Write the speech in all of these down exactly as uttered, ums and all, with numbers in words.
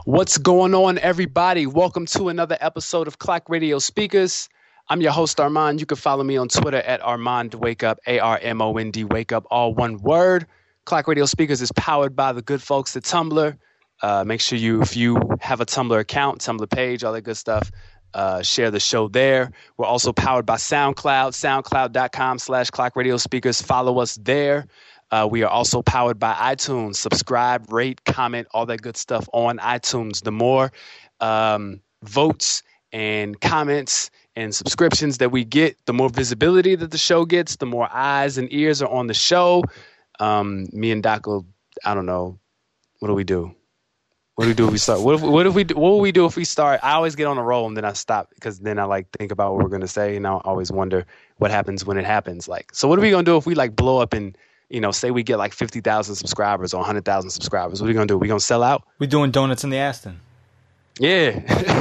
What's going on, everybody? Welcome to another episode of Clock Radio Speakers. I'm your host, Armand. You can follow me on Twitter at Armand Wake Up, A R M O N D Wake Up, all one word. Clock Radio Speakers is powered by the good folks at Tumblr. Uh, make sure you, if you have a Tumblr account, Tumblr page, all that good stuff, uh, share the show there. We're also powered by SoundCloud, soundcloud.com slash Clock Radio Speakers. Follow us there. Uh, we are also powered by iTunes. Subscribe, rate, comment, all that good stuff on iTunes. The more um, votes and comments and subscriptions that we get, the more visibility that the show gets, the more eyes and ears are on the show. Um, me and Doc will, I don't know, what do we do? What do we do if we start? What if, what if we do, what will we do if we start? I always get on a roll and then I stop because then I like think about what we're going to say and I always wonder what happens when it happens. Like, so what are we going to do if we like blow up and, you know, say we get like fifty thousand subscribers or one hundred thousand subscribers? What are we going to do? We going to sell out? We're doing donuts in the Aston. Yeah.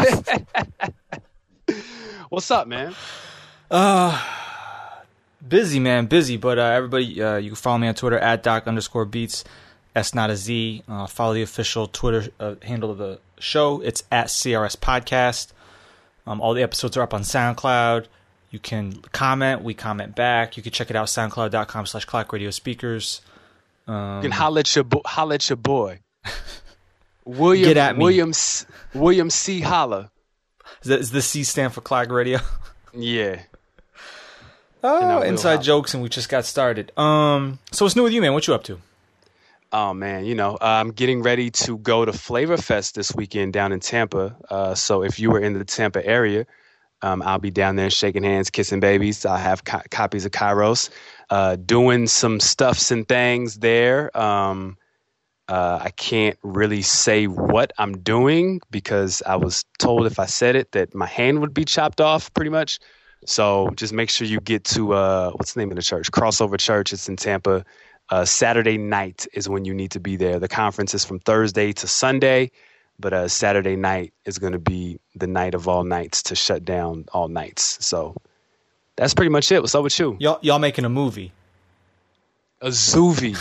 What's up, man? Uh, busy, man. Busy. But uh, everybody, uh, you can follow me on Twitter at doc underscore beats. S not a Z. Uh, follow the official Twitter uh, handle of the show. It's at C R S Podcast. Um, all the episodes are up on SoundCloud. You can comment. We comment back. You can check it out, soundcloud.com slash clock radio speakers. Um, you can holler at your, bo- holler at your boy. William, Get at me. William, William C. Holler. Is, that, is the C stand for Clock Radio? Yeah. Oh, inside jokes, and we just got started. Um, so what's new with you, man? What you up to? Oh, man, you know, I'm getting ready to go to Flavor Fest this weekend down in Tampa. Uh, so if you were in the Tampa area, um, I'll be down there shaking hands, kissing babies. I have co- copies of Kairos, uh, doing some stuffs and things there. Um, uh, I can't really say what I'm doing because I was told if I said it that my hand would be chopped off pretty much. So just make sure you get to, uh, what's the name of the church? Crossover Church. It's in Tampa. Uh, Saturday night is when you need to be there. The conference is from Thursday to Sunday, but uh, Saturday night is going to be the night of all nights to shut down all nights. So that's pretty much it. What's up with you? Y'all, y'all making a movie? A Zoovie.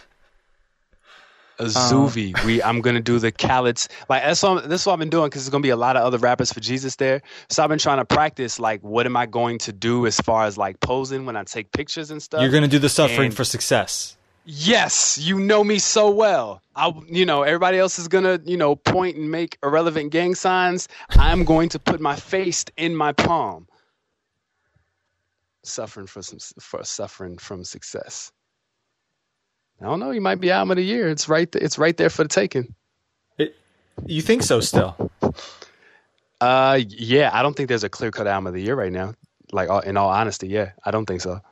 A Zoovie. Um, we I'm gonna do the Khaled's. Like that's what this is what I've been doing because there's gonna be a lot of other rappers for Jesus there. So I've been trying to practice like what am I going to do as far as like posing when I take pictures and stuff. You're gonna do the suffering and, for success. Yes, you know me so well. I you know everybody else is gonna you know point and make irrelevant gang signs. I'm going to put my face in my palm. Suffering for some for suffering from success. I don't know. You might be album of the year. It's right. Th- it's right there for the taking. It, you think so? Still? Uh, yeah. I don't think there's a clear cut album of the year right now. Like in all honesty, yeah, I don't think so.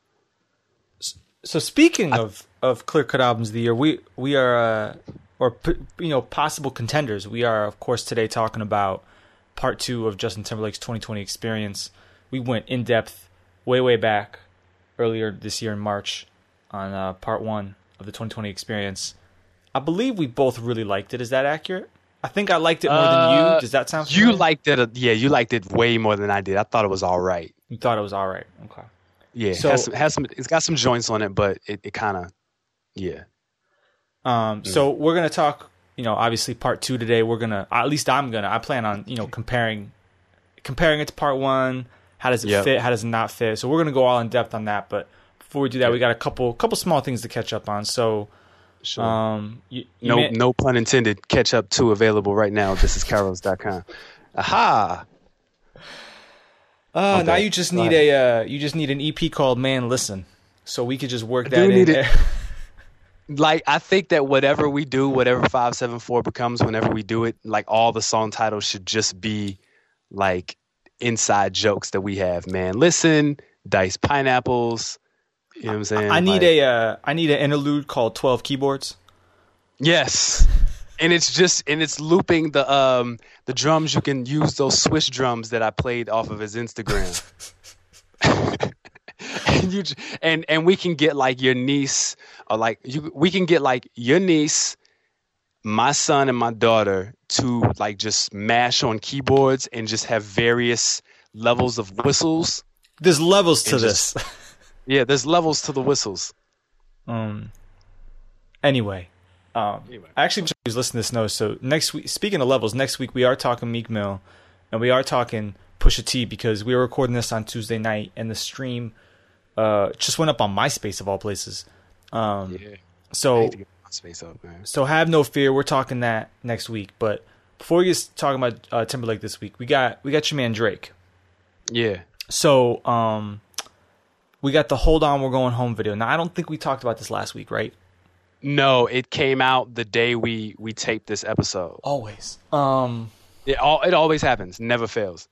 So speaking I, of of clear cut albums of the year, we we are uh, or you know possible contenders. We are of course today talking about part two of Justin Timberlake's twenty twenty experience. We went in depth way way back earlier this year in March. On uh, part one of the twenty twenty experience. I believe we both really liked it. Is that accurate? I think I liked it more uh, than you. Does that sound familiar? You liked it. Uh, yeah, you liked it way more than I did. I thought it was all right. You thought it was all right. Okay. Yeah, so, it has some, has some, it's got some joints on it, but it, it kind of, yeah. Um. Mm. So we're going to talk, you know, obviously part two today. We're going to, at least I'm going to, I plan on, you know, comparing comparing it to part one. How does it yep. fit? How does it not fit? So we're going to go all in depth on that, but before we do that, we got a couple couple small things to catch up on. So, sure. um, you, you no may- no pun intended. Catch up two available right now. This is Kairos dot com. Aha. Uh, okay. Now you just need a uh, you just need an E P called Man Listen, so we could just work I that in there. Like I think that whatever we do, whatever five seven four becomes, whenever we do it, like all the song titles should just be like inside jokes that we have. Man Listen, Diced Pineapples. You know what I'm saying? I need like, a uh, I need an interlude called twelve Keyboards. Yes. And it's just and it's looping the um the drums. You can use those Swiss drums that I played off of his Instagram. and you and and we can get like your niece or like you we can get like your niece, my son and my daughter to like just mash on keyboards and just have various levels of whistles. There's levels to just, this. Yeah, there's levels to the whistles. Um. Anyway, Um, anyway. I actually was listening to this note. So next week, speaking of levels, next week we are talking Meek Mill, and we are talking Pusha T because we were recording this on Tuesday night, and the stream uh, just went up on MySpace of all places. Um, yeah. So, I need to get MySpace up, man. So have no fear. We're talking that next week. But before we get talking about uh, Timberlake this week, we got we got your man Drake. Yeah. So um, we got the "Hold On, We're Going Home" video. Now I don't think we talked about this last week, right? No, it came out the day we we taped this episode. Always. Um, it all it always happens. Never fails.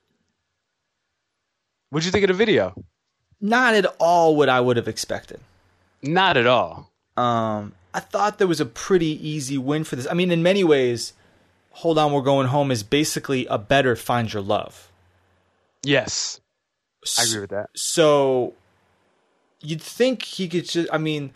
What'd you think of the video? Not at all what I would have expected. Not at all. Um, I thought there was a pretty easy win for this. I mean, in many ways, "Hold On, We're Going Home" is basically a better "Find Your Love." Yes, I agree with that. So you'd think he could just, I mean,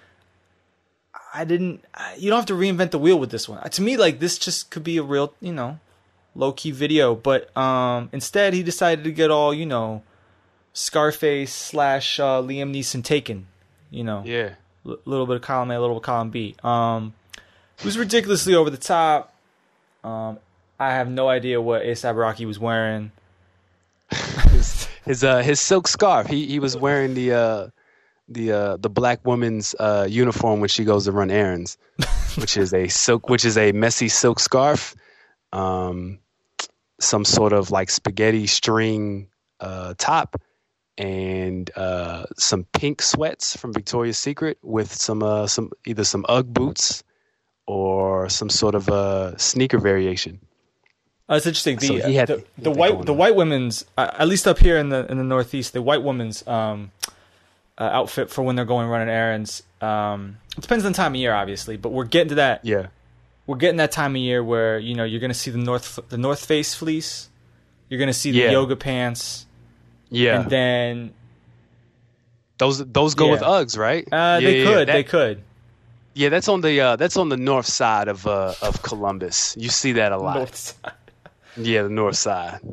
I didn't, you don't have to reinvent the wheel with this one. To me, like, this just could be a real, you know, low-key video. But um, instead, he decided to get all, you know, Scarface slash uh, Liam Neeson Taken, you know. Yeah. A L- little bit of column A, a little bit of column B. Um, it was ridiculously over the top. Um, I have no idea what A$AP Rocky was wearing. his his, uh, his silk scarf. He he was wearing the uh, the uh, the black woman's uh, uniform when she goes to run errands, which is a silk, which is a messy silk scarf, um, some sort of like spaghetti string uh, top, and uh, some pink sweats from Victoria's Secret with some uh, some either some UGG boots or some sort of uh, sneaker variation. Oh, it's interesting. The, so he had, the, he had the white the white women's, uh, at least up here in the in the Northeast, the white women's um, uh, outfit for when they're going running errands. Um, it depends on the time of year, obviously, but we're getting to that. Yeah, we're getting that time of year where, you know, you're going to see the North the North Face fleece, you're going to see the yeah. yoga pants, yeah, and then those those go yeah. with Uggs, right? Uh, yeah, they yeah, could, that, they could. Yeah, that's on the uh, that's on the north side of uh, of Columbus. You see that a lot. North side. Yeah, the north side.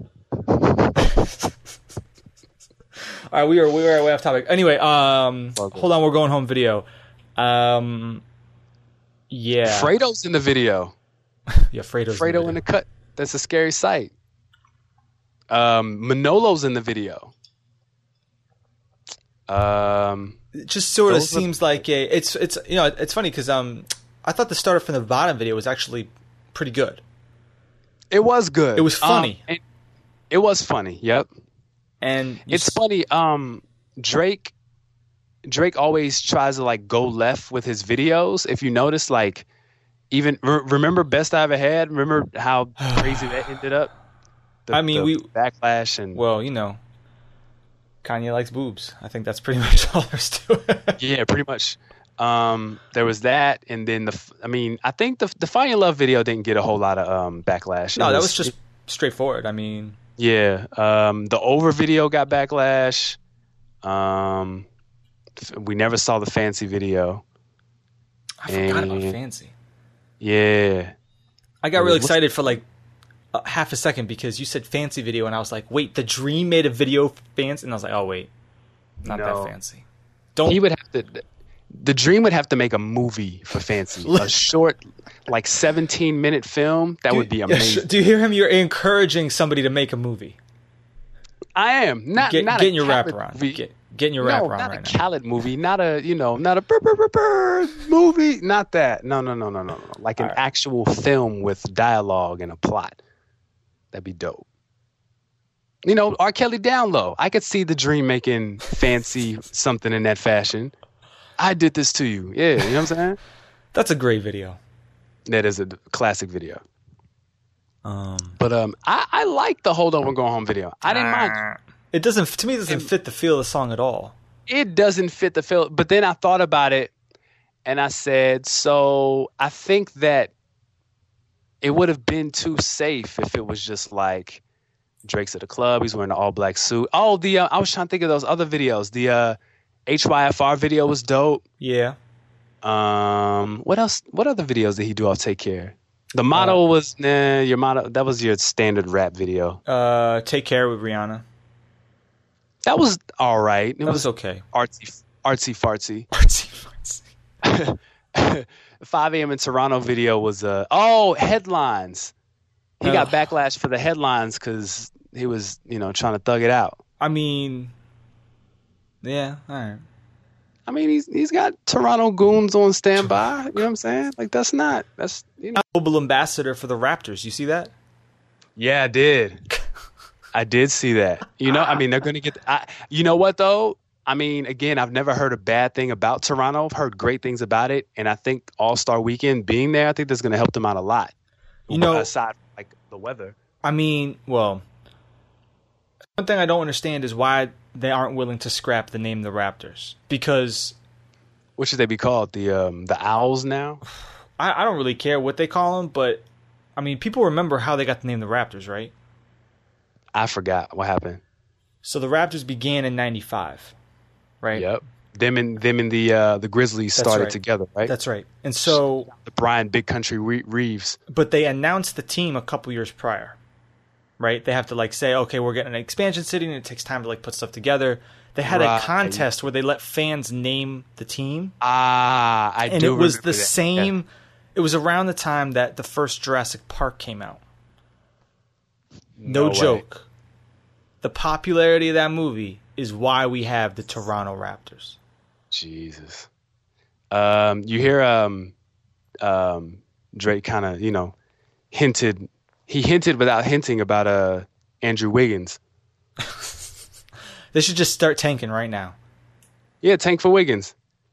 All right, we were we were way off topic. Anyway, um, okay. Hold On, We're Going Home video. Um, yeah, Fredo's in the video. yeah, Fredo's Fredo in the, in the cut. That's a scary sight. Um, Manolo's in the video. Um, it just sort of seems are... like a. It's it's you know it's funny because um, I thought the starter from the bottom video was actually pretty good. It was good. It was funny. Um, it, it was funny. Yep. And it's s- funny. Um, Drake, Drake always tries to like go left with his videos. If you notice, like, even re- remember Best I Ever Had. Remember how crazy that ended up. The, I mean, the we backlash and well, you know, Kanye likes boobs. I think that's pretty much all there's to it. Yeah, pretty much. Um, there was that, and then the. I mean, I think the the Find Your Love video didn't get a whole lot of um backlash. No, it that was, was just it, straightforward. I mean, yeah. Um, the Over video got backlash. Um, we never saw the Fancy video. I forgot and, about Fancy. Yeah, I got really excited for like a half a second because you said Fancy video, and I was like, wait, the Dream made a video for Fancy, and I was like, oh wait, not no. that fancy. Don't he would have to. The Dream would have to make a movie for Fancy, a short, like seventeen minute film. That do, would be amazing. Do you hear him? You're encouraging somebody to make a movie. I am not Get, not getting a your Khaled wrap around. Movie. Get, getting your no, wrap around not right a now. Khaled movie, not a you know, not a burr, burr, burr, burr movie, not that. No, no, no, no, no, no. Like All an right. actual film with dialogue and a plot. That'd be dope. You know, R. Kelly down low. I could see the Dream making Fancy something in that fashion. I did this to you. Yeah, you know what I'm saying? That's a great video. That is a classic video. Um, but um, I, I like the Hold On, We're Going Home video. I didn't mind. It doesn't, to me, it doesn't it, fit the feel of the song at all. It doesn't fit the feel. But then I thought about it, and I said, so I think that it would have been too safe if it was just like Drake's at the club, he's wearing an all-black suit. Oh, the uh, I was trying to think of those other videos. The uh, H Y F R video was dope. Yeah. Um, what else? What other videos did he do? I'll Take Care. The motto uh, was nah. Your motto. That was your standard rap video. Uh, Take Care with Rihanna. That was all right. It that was, was okay. Artsy, artsy fartsy. Artsy fartsy. five a.m. in Toronto video was uh oh headlines. He got Ugh. backlash for the headlines because he was you know trying to thug it out. I mean, yeah, all right. I mean he's he's got Toronto goons on standby. You know what I'm saying? Like that's not that's you know. Global ambassador for the Raptors. You see that? Yeah, I did. I did see that. You know, I mean they're gonna get. I, you know what though? I mean, again, I've never heard a bad thing about Toronto. I've heard great things about it, and I think All-Star Weekend being there, I think that's going to help them out a lot. You know, aside from like the weather. I mean, well, one thing I don't understand is why they aren't willing to scrap the name the Raptors. Because what should they be called? The um, the Owls now? I, I don't really care what they call them, but I mean, people remember how they got the name the Raptors, right? I forgot what happened. So the Raptors began in ninety-five. Right. Yep. Them and them and the uh, the Grizzlies That's started right. together, right? That's right. And so the Brian Big Country Re- Reeves. But they announced the team a couple years prior. Right? They have to like say, okay, we're getting an expansion city, and it takes time to like put stuff together. They had right. a contest where they let fans name the team. Ah, I and do. And it was the that. same. Yeah. It was around the time that the first Jurassic Park came out. No, no joke. The popularity of that movie is why we have the Toronto Raptors. Jesus. Um, you hear um, um, Drake kind of, you know, hinted. He hinted without hinting about uh, Andrew Wiggins. They should just start tanking right now. Yeah, tank for Wiggins.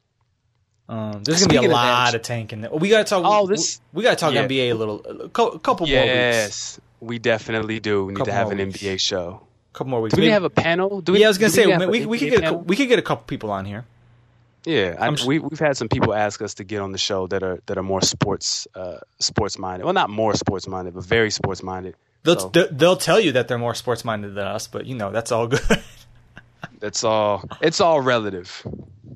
Um, there's gonna be a lot of tanking. We gotta talk. Oh, this we, we gotta talk yeah. N B A a little, a couple yes, more weeks. Yes, we definitely do. We need couple to have an weeks. N B A show. Couple more weeks. Do we Maybe, have a panel? Do we, yeah, I was gonna say we, we, we, we could get a, we could get a couple people on here. Yeah, I, just, we we've had some people ask us to get on the show that are that are more sports uh, sports minded. Well, not more sports minded, but very sports minded. They'll so, they'll tell you that they're more sports minded than us, but you know that's all good. That's all. It's all relative.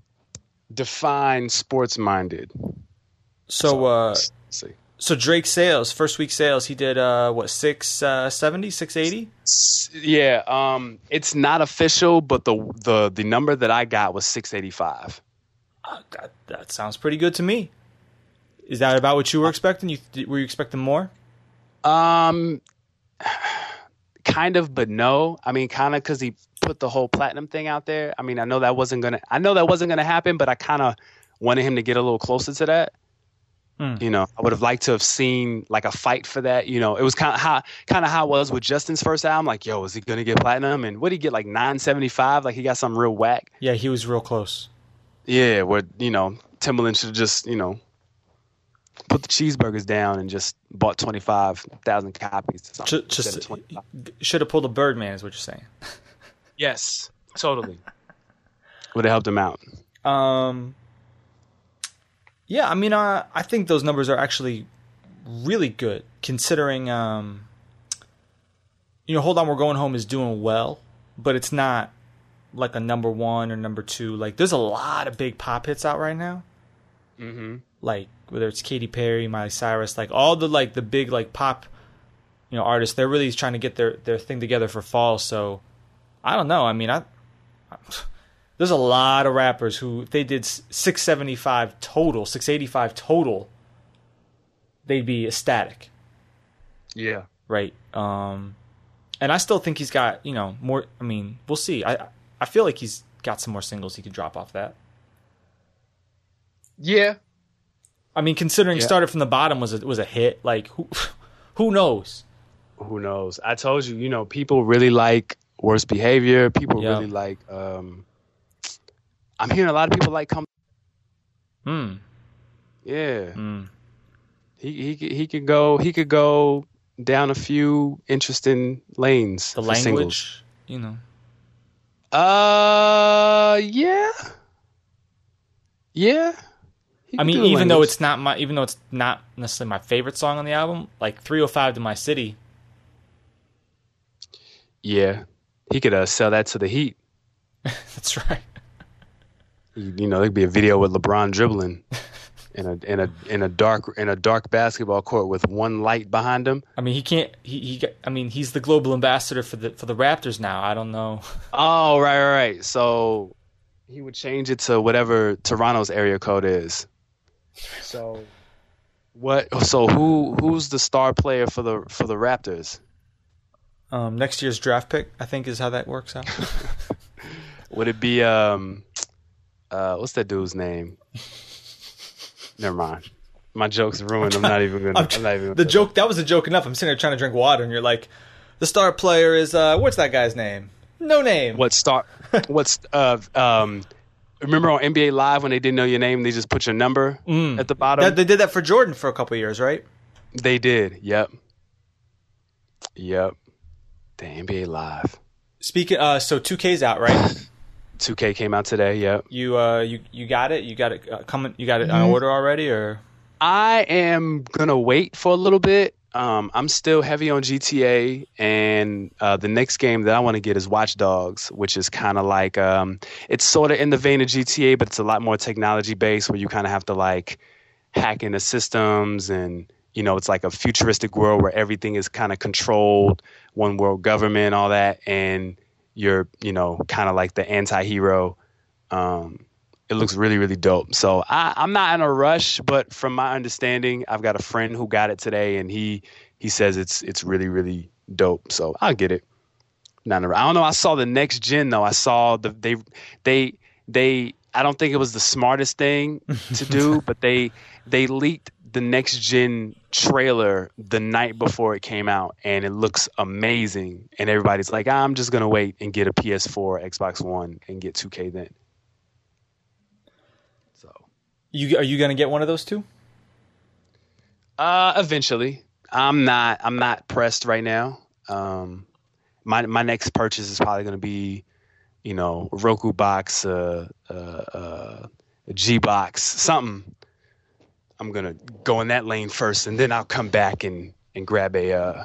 Define sports minded. So, uh, let's see. So Drake sales, first week sales, he did uh, what six uh, seventy, six eighty. Yeah, um, it's not official, but the the the number that I got was six eighty five. Uh, that, that sounds pretty good to me. Is that about what you were expecting? You were you expecting more? Um, kind of, but no. I mean, kind of because he put the whole platinum thing out there. I mean, I know that wasn't gonna. I know that wasn't gonna happen, but I kind of wanted him to get a little closer to that. Mm. You know, I would have liked to have seen like a fight for that. You know, it was kind of how kind of how it was with Justin's first album. Like, yo, is he gonna get platinum? And what did he get? Like nine seventy five? Like he got something real whack. Yeah, he was real close. Yeah, where you know Timbaland should have just you know put the cheeseburgers down and just bought twenty five thousand copies. Just, just should have pulled a Birdman, is what you're saying. Yes, totally. Would have helped him out. Um. Yeah, I mean, uh, I think those numbers are actually really good, considering, um, you know, Hold On, We're Going Home is doing well, but it's not like a number one or number two. Like, there's a lot of big pop hits out right now. Mm-hmm. Like, whether it's Katy Perry, Miley Cyrus, like, all the, like, the big, like, pop, you know, artists, they're really trying to get their, their thing together for fall, so, I don't know. I mean, I... I There's a lot of rappers who, if they did six seventy-five total, six eighty-five total, they'd be ecstatic. Yeah. Right. Um, and I still think he's got, you know, more. I mean, we'll see. I I feel like he's got some more singles he could drop off that. Yeah. I mean, considering yeah. Started From the Bottom was a, was a hit, like, who, who knows? Who knows? I told you, you know, people really like Worst Behavior. People yeah. really like... Um, I'm hearing a lot of people like come. Hmm. Yeah. Mm. He he he could go he could go down a few interesting lanes. The language, singles. you know. Uh, yeah. Yeah. I mean, even though it's not my, even though it's not necessarily my favorite song on the album, like three oh five to My City. Yeah, he could uh, sell that to the Heat. That's right. You know, there'd be a video with LeBron dribbling in a in a in a dark in a dark basketball court with one light behind him. I mean, he can't. He, he I mean, he's the global ambassador for the for the Raptors now. I don't know. Oh, right, right, right. So he would change it to whatever Toronto's area code is. So what? So who who's the star player for the for the Raptors? Um, next year's draft pick, I think, is how that works out. Would it be um, uh, what's that dude's name? Never mind. My joke's ruined. I'm not even gonna. I'm, I'm not even. The joke that was a joke enough. I'm sitting there trying to drink water, and you're like, the star player is uh, what's that guy's name? No name. What star? What's uh um? Remember on N B A Live when they didn't know your name, they just put your number Mm. at the bottom. That, they did that for Jordan for a couple of years, right? They did. Yep. Yep. The N B A Live. Speaking, uh, so two K's out, right? two K came out today. Yep. You uh, you you got it. You got it uh, coming. You got it on order already, or? I am gonna wait for a little bit. Um, I'm still heavy on G T A, and uh, the next game that I want to get is Watch Dogs, which is kind of like um, it's sort of in the vein of G T A, but it's a lot more technology based, where you kind of have to like hack into systems, and you know, it's like a futuristic world where everything is kind of controlled, one world government, all that, and you're you know kind of like the anti-hero. Um, It looks really, really dope. So I, I'm not in a rush, but from my understanding, I've got a friend who got it today, and he he says it's it's really, really dope. So I'll get it. Not in a, I don't know. I saw the next gen though. I saw the they they they. I don't think it was the smartest thing to do, but they they leaked the next gen trailer the night before it came out, and it looks amazing. And everybody's like, I'm just gonna wait and get a P S four, Xbox One, and get two K then. You are you gonna get one of those two? Uh, eventually. I'm not. I'm not pressed right now. Um, my my next purchase is probably gonna be, you know, a Roku box, uh, uh, uh, a G box, something. I'm gonna go in that lane first, and then I'll come back and and grab a uh,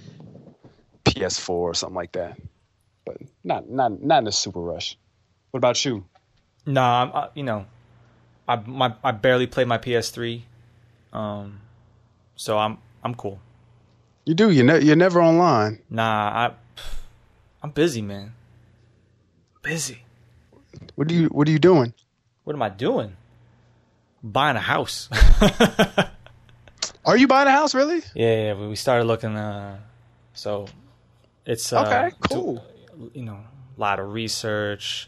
P S four or something like that. But not not not in a super rush. What about you? No, I'm, uh, you know. I my I barely play my P S three, um, so I'm I'm cool. You do. You're ne- you're never online. Nah, I I'm busy, man. Busy. What do you What are you doing? What am I doing? Buying a house. Are you buying a house, really? Yeah, yeah. We started looking. Uh, so it's uh, okay. Cool. Do, you know, a lot of research,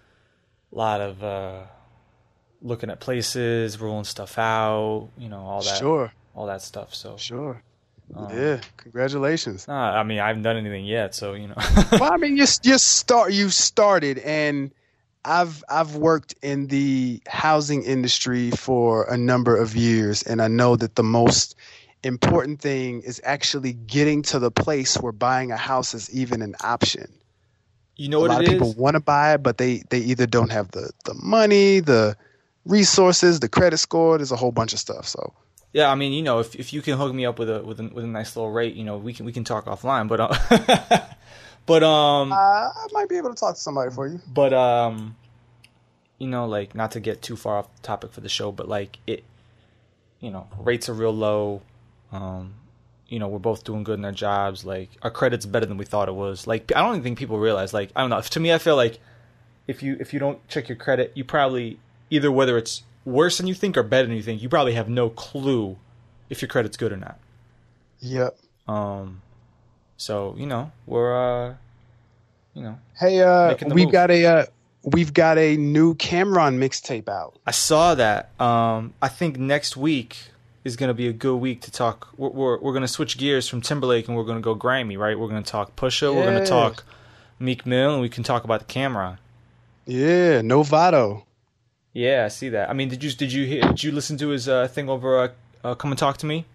a lot of. Uh, looking at places, ruling stuff out, you know, all that, sure, all that stuff. So sure, um, yeah, congratulations. Nah, I mean, I haven't done anything yet, so you know. Well, I mean, you you start you started, and I've I've worked in the housing industry for a number of years, and I know that the most important thing is actually getting to the place where buying a house is even an option. You know a what lot it of people is? want to buy it, but they they either don't have the the money, the resources, the credit score. There's a whole bunch of stuff. So yeah, I mean, you know, if if you can hook me up with a with a with a nice little rate, you know, we can we can talk offline. But uh, but um, uh, I might be able to talk to somebody for you. But um, you know, like not to get too far off the topic for the show, but like it, you know, rates are real low. Um, you know, we're both doing good in our jobs. Like our credit's better than we thought it was. Like I don't even think people realize. Like I don't know. To me, I feel like if you if you don't check your credit, you probably either whether it's worse than you think or better than you think, you probably have no clue if your credit's good or not. Yep. Um. So you know we're uh, you know. Hey, uh, we've move. got a uh, we've got a new Cameron mixtape out. I saw that. Um. I think next week is going to be a good week to talk. We're we're, we're going to switch gears from Timberlake and we're going to go Grammy, right? We're going to talk Pusha. Yeah. We're going to talk Meek Mill, and we can talk about the Cameron. Yeah, Novato. Yeah, I see that. I mean, did you did you hear, did you listen to his uh, thing over uh, uh, Come and Talk to Me?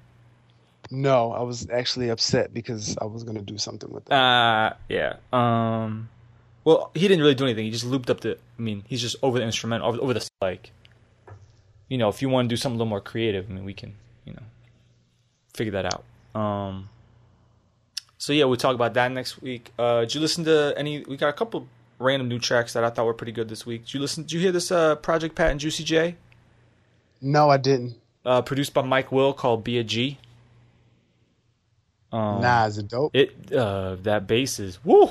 No, I was actually upset because I was going to do something with that. Uh, yeah. Um, well, he didn't really do anything. He just looped up the. I mean, he's just over the instrument, over, over the like. You know, if you want to do something a little more creative, I mean, we can, you know, figure that out. Um. So yeah, we'll talk about that next week. Uh, did you listen to any? We got a couple random new tracks that I thought were pretty good this week. Did you listen? Did you hear this uh, Project Pat and Juicy J? No, I didn't. Uh, produced by Mike Will, called Be a G. Um, nah, is it dope? It uh, that bass is woo.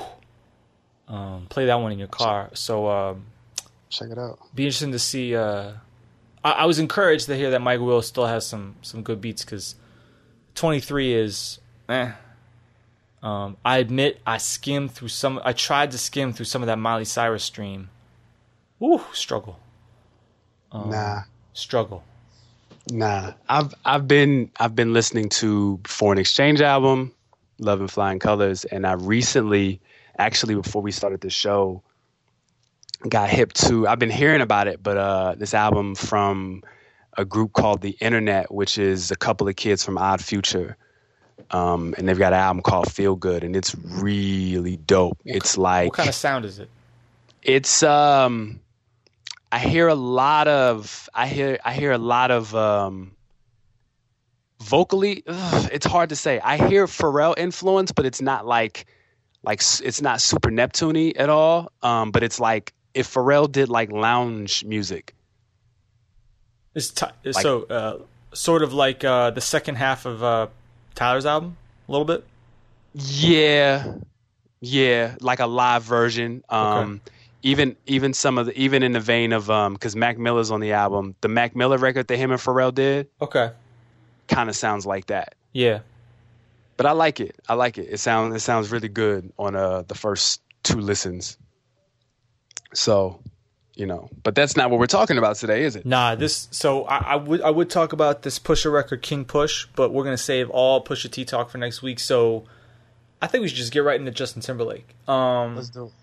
Um, play that one in your car. So um, check it out. Be interesting to see uh, I, I was encouraged to hear that Mike Will still has some some good beats because twenty-three is eh. Um, I admit I skimmed through some. I tried to skim through some of that Miley Cyrus stream. Ooh, struggle. Um, nah, struggle. Nah, I've I've been I've been listening to Foreign Exchange album, Love and Flying Colors, and I recently, actually before we started the show, got hip to. I've been hearing about it, but uh, this album from a group called The Internet, which is a couple of kids from Odd Future. Um, and they've got an album called Feel Good, and it's really dope. What, it's like what kind of sound is it? It's um, I hear a lot of I hear I hear a lot of um, vocally. Ugh, it's hard to say. I hear Pharrell influence, but it's not like like it's not super Neptune-y at all. Um, but it's like if Pharrell did like lounge music. It's t- like, so uh, sort of like uh, the second half of. Uh, Tyler's album, a little bit. Yeah, yeah, like a live version. Um, okay. Even even some of the even in the vein of um, because Mac Miller's on the album, the Mac Miller record that him and Pharrell did. Okay. Kind of sounds like that. Yeah. But I like it. I like it. It sounds it sounds really good on uh the first two listens. So. You know, but that's not what we're talking about today, is it? Nah, this. So I, I would I would talk about this Pusha record, King Push, but we're gonna save all Pusha T talk for next week. So I think we should just get right into Justin Timberlake. Um, Let's do it.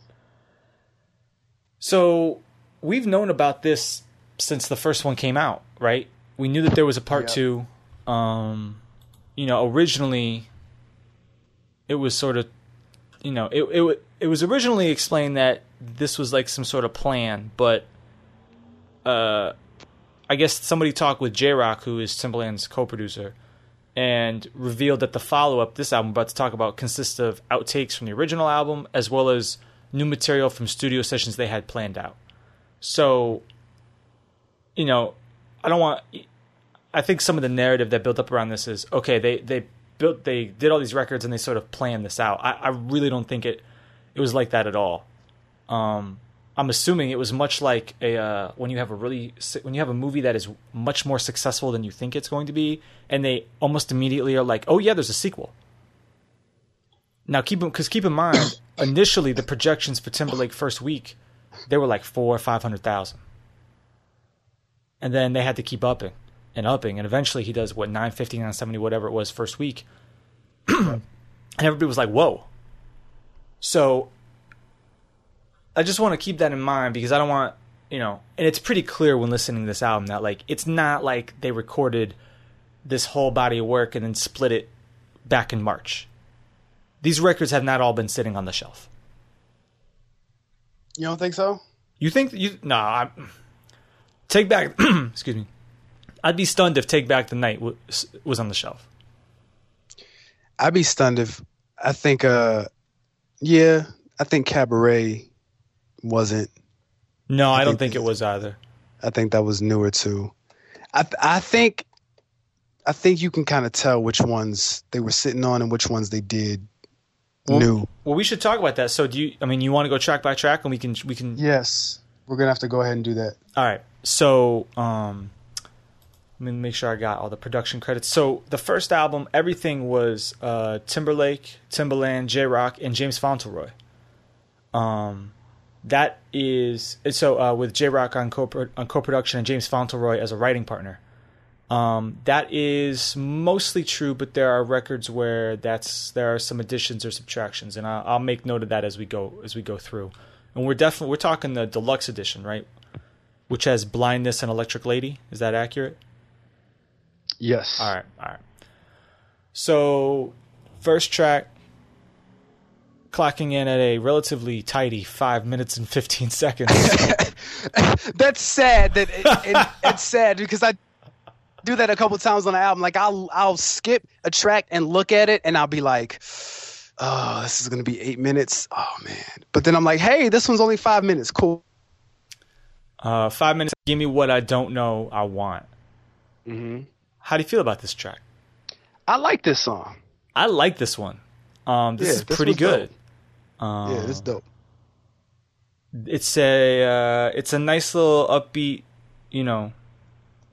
So we've known about this since the first one came out, right? We knew that there was a part Yep. two. Um, you know, originally it was sort of, you know, it it it was originally explained that this was like some sort of plan, but uh, I guess somebody talked with J-Rock, who is Timbaland's co-producer, and revealed that the follow-up, this album I'm about to talk about, consists of outtakes from the original album as well as new material from studio sessions they had planned out. So, you know, I don't want... I think some of the narrative that built up around this is, okay, they, they built, they did all these records and they sort of planned this out. I, I really don't think it it was like that at all. Um, I'm assuming it was much like a uh, when you have a really when you have a movie that is much more successful than you think it's going to be, and they almost immediately are like, "Oh yeah, there's a sequel." Now keep because keep in mind, initially the projections for Timberlake first week, they were like four or five hundred thousand, and then they had to keep upping and upping, and eventually he does what nine fifty, nine seventy, whatever it was first week, and everybody was like, "Whoa!" So. I just want to keep that in mind because I don't want, you know, and it's pretty clear when listening to this album that, like, it's not like they recorded this whole body of work and then split it back in March. These records have not all been sitting on the shelf. You don't think so? You think you? No, nah, Take Back. Excuse me. I'd be stunned if Take Back the Night was, was on the shelf. I'd be stunned if I think, uh, yeah, I think Cabaret. Wasn't. No, I, I don't think, think it was either. I think that was newer too. I I think I think you can kind of tell which ones they were sitting on and which ones they did well, new. Well, we should talk about that. So, do you? I mean, you want to go track by track, and we can we can. Yes, we're gonna have to go ahead and do that. All right. So, um, let me make sure I got all the production credits. So, the first album, everything was uh, Timberlake, Timbaland, J-Rock, and James Fauntleroy. Um. That is so uh, with J-Rock on co on co-production and James Fauntleroy as a writing partner. Um, that is mostly true, but there are records where that's there are some additions or subtractions, and I'll, I'll make note of that as we go as we go through. And we're definitely we're talking the deluxe edition, right? Which has Blindness and Electric Lady. Is that accurate? Yes. All right. All right. So first track. Clocking in at a relatively tidy five minutes and fifteen seconds. That's sad. That it, it, it's sad because I do that a couple times on the album. Like I'll I'll skip a track and look at it, and I'll be like, "Oh, this is gonna be eight minutes. Oh man!" But then I'm like, "Hey, this one's only five minutes. Cool." Uh, five minutes. Give me what I don't know. I want. Mm-hmm. How do you feel about this track? I like this song. I like this one. Um, this yeah, is this pretty good. Dope. Um, yeah, it's dope. It's a uh, it's a nice little upbeat, you know,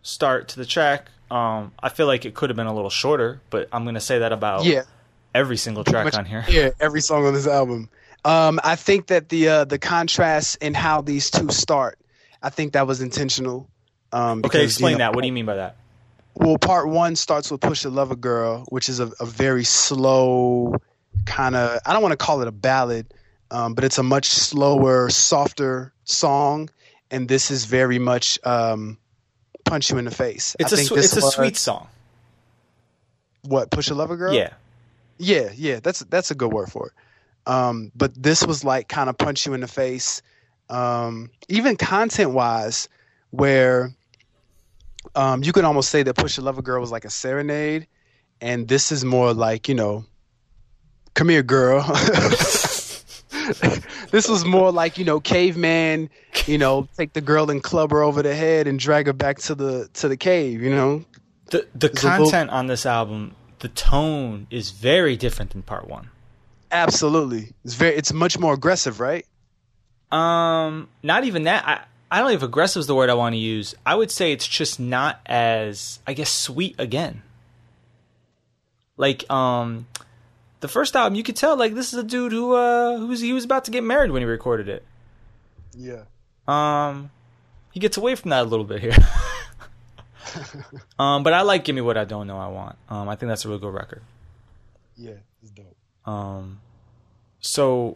start to the track. Um, I feel like it could have been a little shorter, but I'm going to say that about Yeah. every single track Much- on here. Yeah, every song on this album. Um, I think that the uh, the contrast in how these two start, I think that was intentional. Um, because, Okay, explain you know, that. What do you mean by that? Well, part one starts with "Push the Lover Girl," which is a, a very slow kind of. I don't want to call it a ballad, um, but it's a much slower, softer song, and this is very much um, punch you in the face. It's I a think sw- this it's a was- sweet song. What, "Push the Lover Girl"? Yeah. Yeah, yeah, that's that's a good word for it. Um, but this was like kind of punch you in the face, um, even content wise, where um, you could almost say that "Push the Lover Girl" was like a serenade, and this is more like, you know, come here, girl. This was more like, you know, caveman, you know, take the girl and club her over the head and drag her back to the to the cave, you know. The the There's a little- content on this album, the tone is very different than part one. Absolutely, it's very, it's much more aggressive, right? Um, not even that. I I don't know if aggressive is the word I want to use. I would say it's just not as, I guess, sweet again. Like um, the first album, you could tell like this is a dude who uh who was he was about to get married when he recorded it. Yeah. Um, he gets away from that a little bit here. um, but I like "Give Me What I Don't Know I Want." Um, I think that's a real good record. Yeah, it's dope. Um, so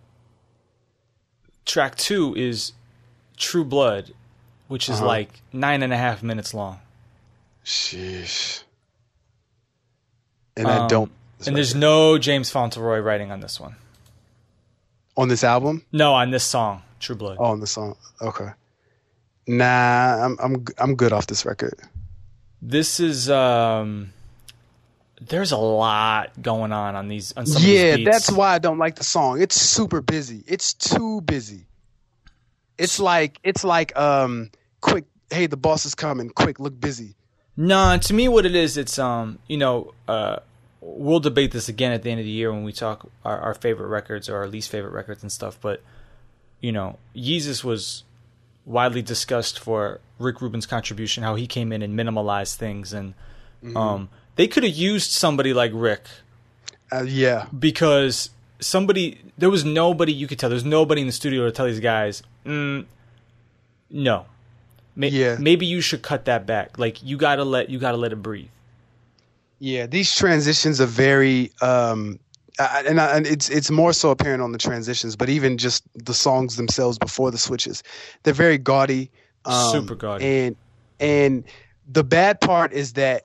track two is "True Blood," which is Uh-huh. like nine and a half minutes long. Sheesh. And I Um, don't. And there's no James Fauntleroy writing on this one. on this album. No, on this song, "True Blood." Oh, on the song. Okay. Nah, I'm I'm I'm good off this record. This is um. There's a lot going on on these. On some Yeah, of these beats. that's why I don't like the song. It's super busy. It's too busy. It's like it's like um quick. Hey, the boss is coming. Quick, look busy. No, to me, what it is, it's um, you know, uh, we'll debate this again at the end of the year when we talk our, our favorite records or our least favorite records and stuff. But you know, Yeezus was widely discussed for Rick Rubin's contribution, how he came in and minimalized things, and Mm-hmm. um, they could have used somebody like Rick Uh, yeah, because somebody there was nobody you could tell there's nobody in the studio to tell these guys, mm, no. Ma- Yeah. Maybe you should cut that back. Like you gotta let you gotta let it breathe. yeah. These transitions are very um, I- and, I, and it's it's more so apparent on the transitions, but even just the songs themselves before the switches, they're very gaudy, um, Super gaudy. and and the bad part is that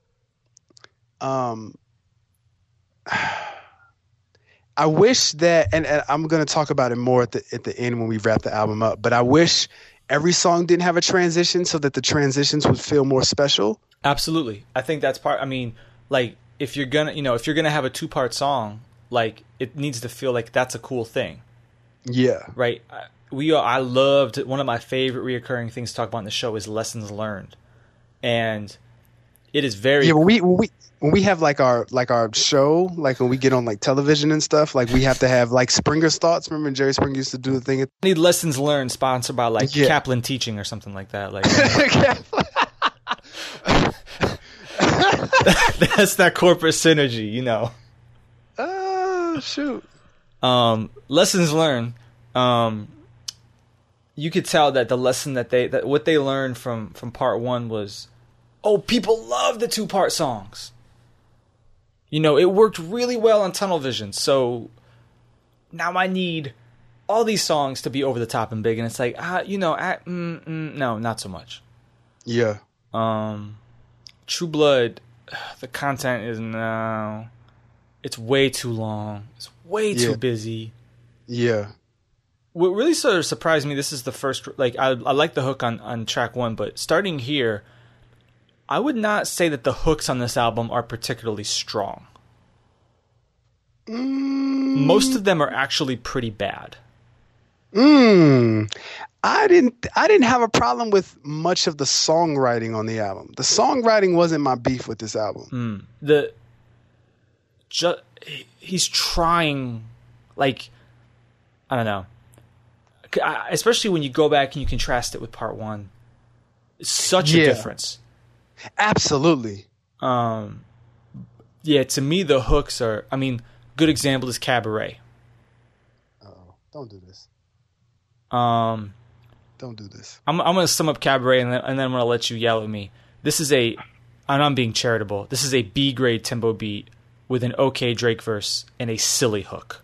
um. I wish that, and, and I'm going to talk about it more at the at the end when we wrap the album up. But I wish every song didn't have a transition so that the transitions would feel more special. Absolutely. I think that's part I mean, like if you're gonna you know, if you're gonna have a two part song, like it needs to feel like that's a cool thing. Yeah, Right? I- We I loved one of my favorite reoccurring things to talk about in the show is lessons learned. And it is very yeah. When we when we when we have like our like our show, like when we get on like television and stuff, like we have to have like Springer's thoughts. Remember when Jerry Springer used to do the thing? At- I need lessons learned sponsored by like Yeah. Kaplan Teaching or something like that. Like that's that corporate synergy, you know. Oh shoot! Um, lessons learned. Um, you could tell that the lesson that they that what they learned from from part one was, oh, people love the two part songs. You know, it worked really well on Tunnel Vision. So now I need all these songs to be over the top and big, and it's like, ah, you know, ah, mm, mm, no, not so much. Yeah, Um, True Blood, the content is now, it's way too long. It's way too Yeah. busy. yeah, What really sort of surprised me, this is the first, like, I, I like the hook on, on track one, but starting here, I would not say that the hooks on this album are particularly strong. Mm, Most of them are actually pretty bad. mm. I didn't. I didn't have a problem with much of the songwriting on the album. The songwriting wasn't my beef with this album. Mm. The, ju- he's trying, like, I don't know. I- Especially when you go back and you contrast it with part one. such yeah. a difference. Absolutely. Um, yeah, to me, the hooks are, I mean, good example is Cabaret. Uh-oh. Don't do this. Um, Don't do this. I'm, I'm going to sum up Cabaret, and then, and then I'm going to let you yell at me. This is a, and I'm being charitable, this is a B-grade Timbo beat with an okay Drake verse and a silly hook.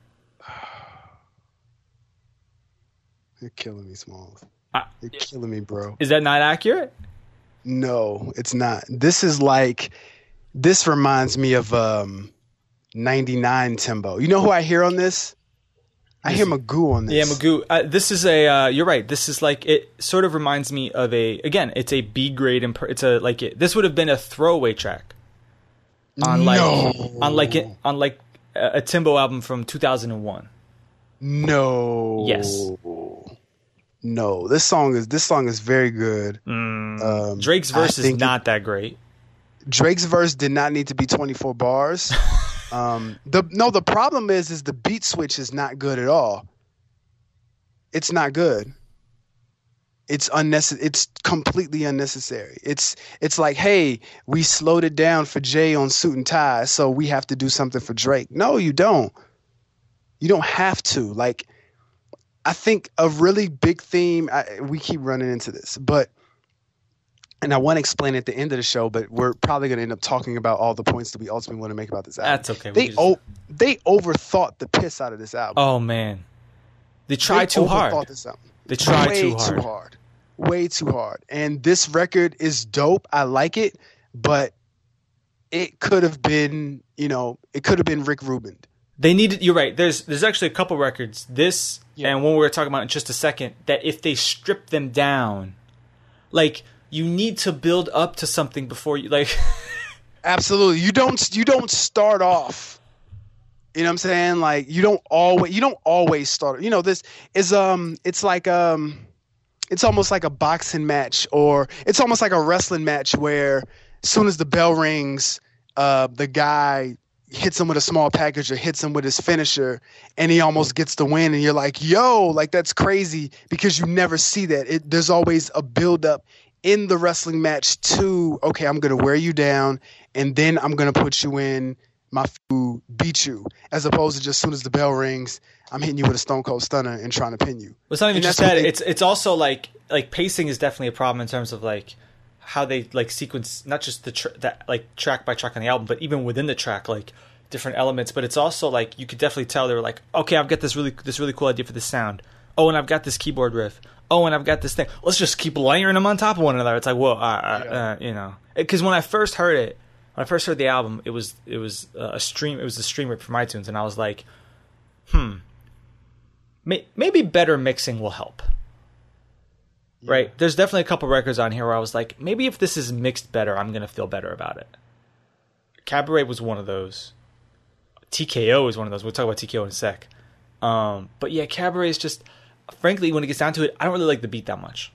You're killing me, Smalls. Uh, You're killing me, bro. Is that not accurate? No, it's not. This is like, this reminds me of um, ninety-nine Timbo. You know who I hear on this? I hear Magoo on this. Yeah, Magoo. Uh, this is a. Uh, you're right. This is like, it sort of reminds me of a. Again, it's a B grade. Imp- it's a like. It, this would have been a throwaway track. On like, no. on like it, on like a, a Timbo album from two thousand one. No. Yes. No. This song is this song is very good. Mm. Um, Drake's verse I is think not that great. Drake's verse did not need to be twenty-four bars. um, the no, the problem is is the beat switch is not good at all. It's not good. It's unnecessary. It's completely unnecessary. It's it's like, hey, we slowed it down for Jay on Suit and Tie, so we have to do something for Drake. No, you don't. You don't have to. Like, I think a really big theme. I, we keep running into this, but and I want to explain at the end of the show, but we're probably going to end up talking about all the points that we ultimately want to make about this album. That's okay. We They just... o- they overthought the piss out of this album. Oh man, they tried they too hard. This album. They tried Way too hard. too hard. Way too hard. And this record is dope. I like it, but it could have been, you know, it could have been Rick Rubin. They needed. You're right. There's there's actually a couple records. This Yeah. and one we're talking about in just a second. That if they strip them down, like you need to build up to something before you like. Absolutely. You don't you don't start off. You know what I'm saying? Like you don't always you don't always start. You know, this is um it's like um it's almost like a boxing match, or it's almost like a wrestling match where as soon as the bell rings, uh the guy hits him with a small package or hits him with his finisher and he almost gets the win, and you're like, yo, like that's crazy, because you never see that. It, there's always a build up in the wrestling match to, okay, I'm going to wear you down and then I'm going to put you in my food, beat you, as opposed to just as soon as the bell rings, I'm hitting you with a Stone Cold Stunner and trying to pin you. Well, it's not even And just that's that. what they- It's it's also like like pacing is definitely a problem in terms of like how they like sequence not just the tr- that like track by track on the album, but even within the track, like different elements. But it's also like you could definitely tell they were like, okay, I've got this really this really cool idea for this sound. Oh, and I've got this keyboard riff. Oh, and I've got this thing. Let's just keep layering them on top of one another. It's like, whoa, uh, uh, Yeah. uh, you know, because when I first heard it, when I first heard the album, it was it was uh, a stream. It was a stream rip from iTunes, and I was like, hmm, may, maybe better mixing will help. Yeah. Right? There's definitely a couple records on here where I was like, maybe if this is mixed better, I'm gonna feel better about it. Cabaret was one of those. T K O is one of those. We'll talk about T K O in a sec. Um, but yeah, Cabaret is just, frankly, when it gets down to it, I don't really like the beat that much.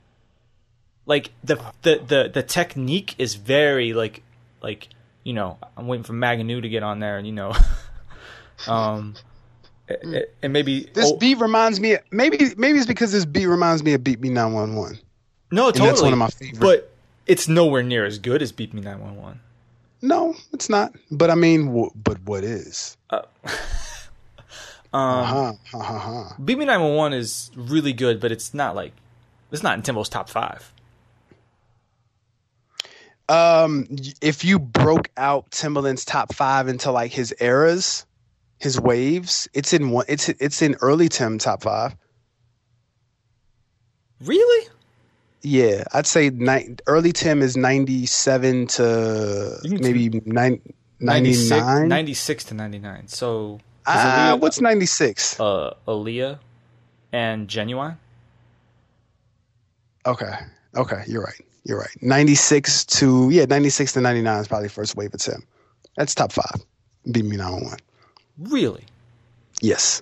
Like the the the, the technique is very like like you know, I'm waiting for Maganu to get on there, and you know, um, and and maybe This oh, beat reminds me, maybe maybe it's because this beat reminds me of Beat Me nine one one. no, totally. that's one of my favorite. But it's nowhere near as good as Beat Me nine one one. No, it's not. But I mean, w- but what is? Uh, um, Uh-huh, uh-huh, uh-huh. Beat Me nine one one is really good, but it's not like it's not in Timbo's top five. Um, if you broke out Timbaland's top five into like his eras, his waves, it's in one. It's it's in early Tim top five. Really? Yeah, I'd say ni- early Tim is ninety-seven to You can maybe nine, ninety-six, ninety-nine. ninety-six to ninety-nine. So is Ah, Aaliyah- what's ninety-six? uh, Aaliyah and Genuine? Okay, okay, you're right. You're right. ninety-six to yeah, ninety-six to ninety-nine is probably first wave of Tim. That's top five. Beat Me nine one one. Really? Yes.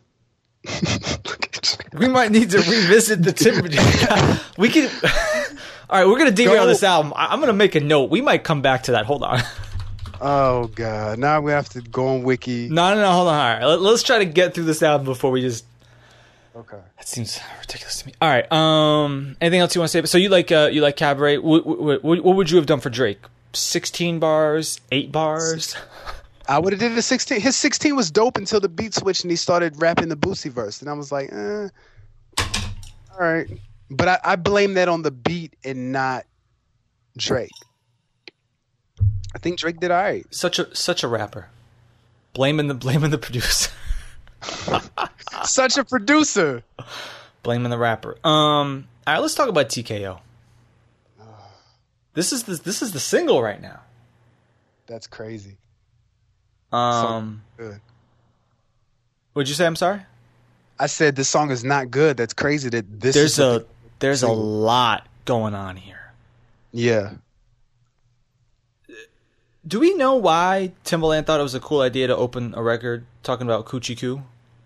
We might need to revisit the Timber. We can. All right, we're gonna derail Go. this album. I- I'm gonna make a note. We might come back to that. Hold on. Oh god! Now we have to go on Wiki. No, no, no. Hold on. All right, Let, let's try to get through this album before we just. Okay. That seems ridiculous to me. All right. Um. Anything else you want to say? So you like uh, you like Cabaret? What, what, what, what would you have done for Drake? Sixteen bars, eight bars. I would have did it at sixteen. His sixteen was dope until the beat switched and he started rapping the Boosie verse, and I was like, eh, all right. But I, I blame that on the beat and not Drake. I think Drake did all right. Such a such a rapper. Blaming the blaming the producer. Such a producer. Blaming the rapper. Um. All right. Let's talk about T K O. This is the this is the single right now. That's crazy. Um. So good. What'd you say? I'm sorry. I said this song is not good. That's crazy. That this. There's is a the there's single. a lot going on here. Yeah. Do we know why Timbaland thought it was a cool idea to open a record talking about Coochie Coo?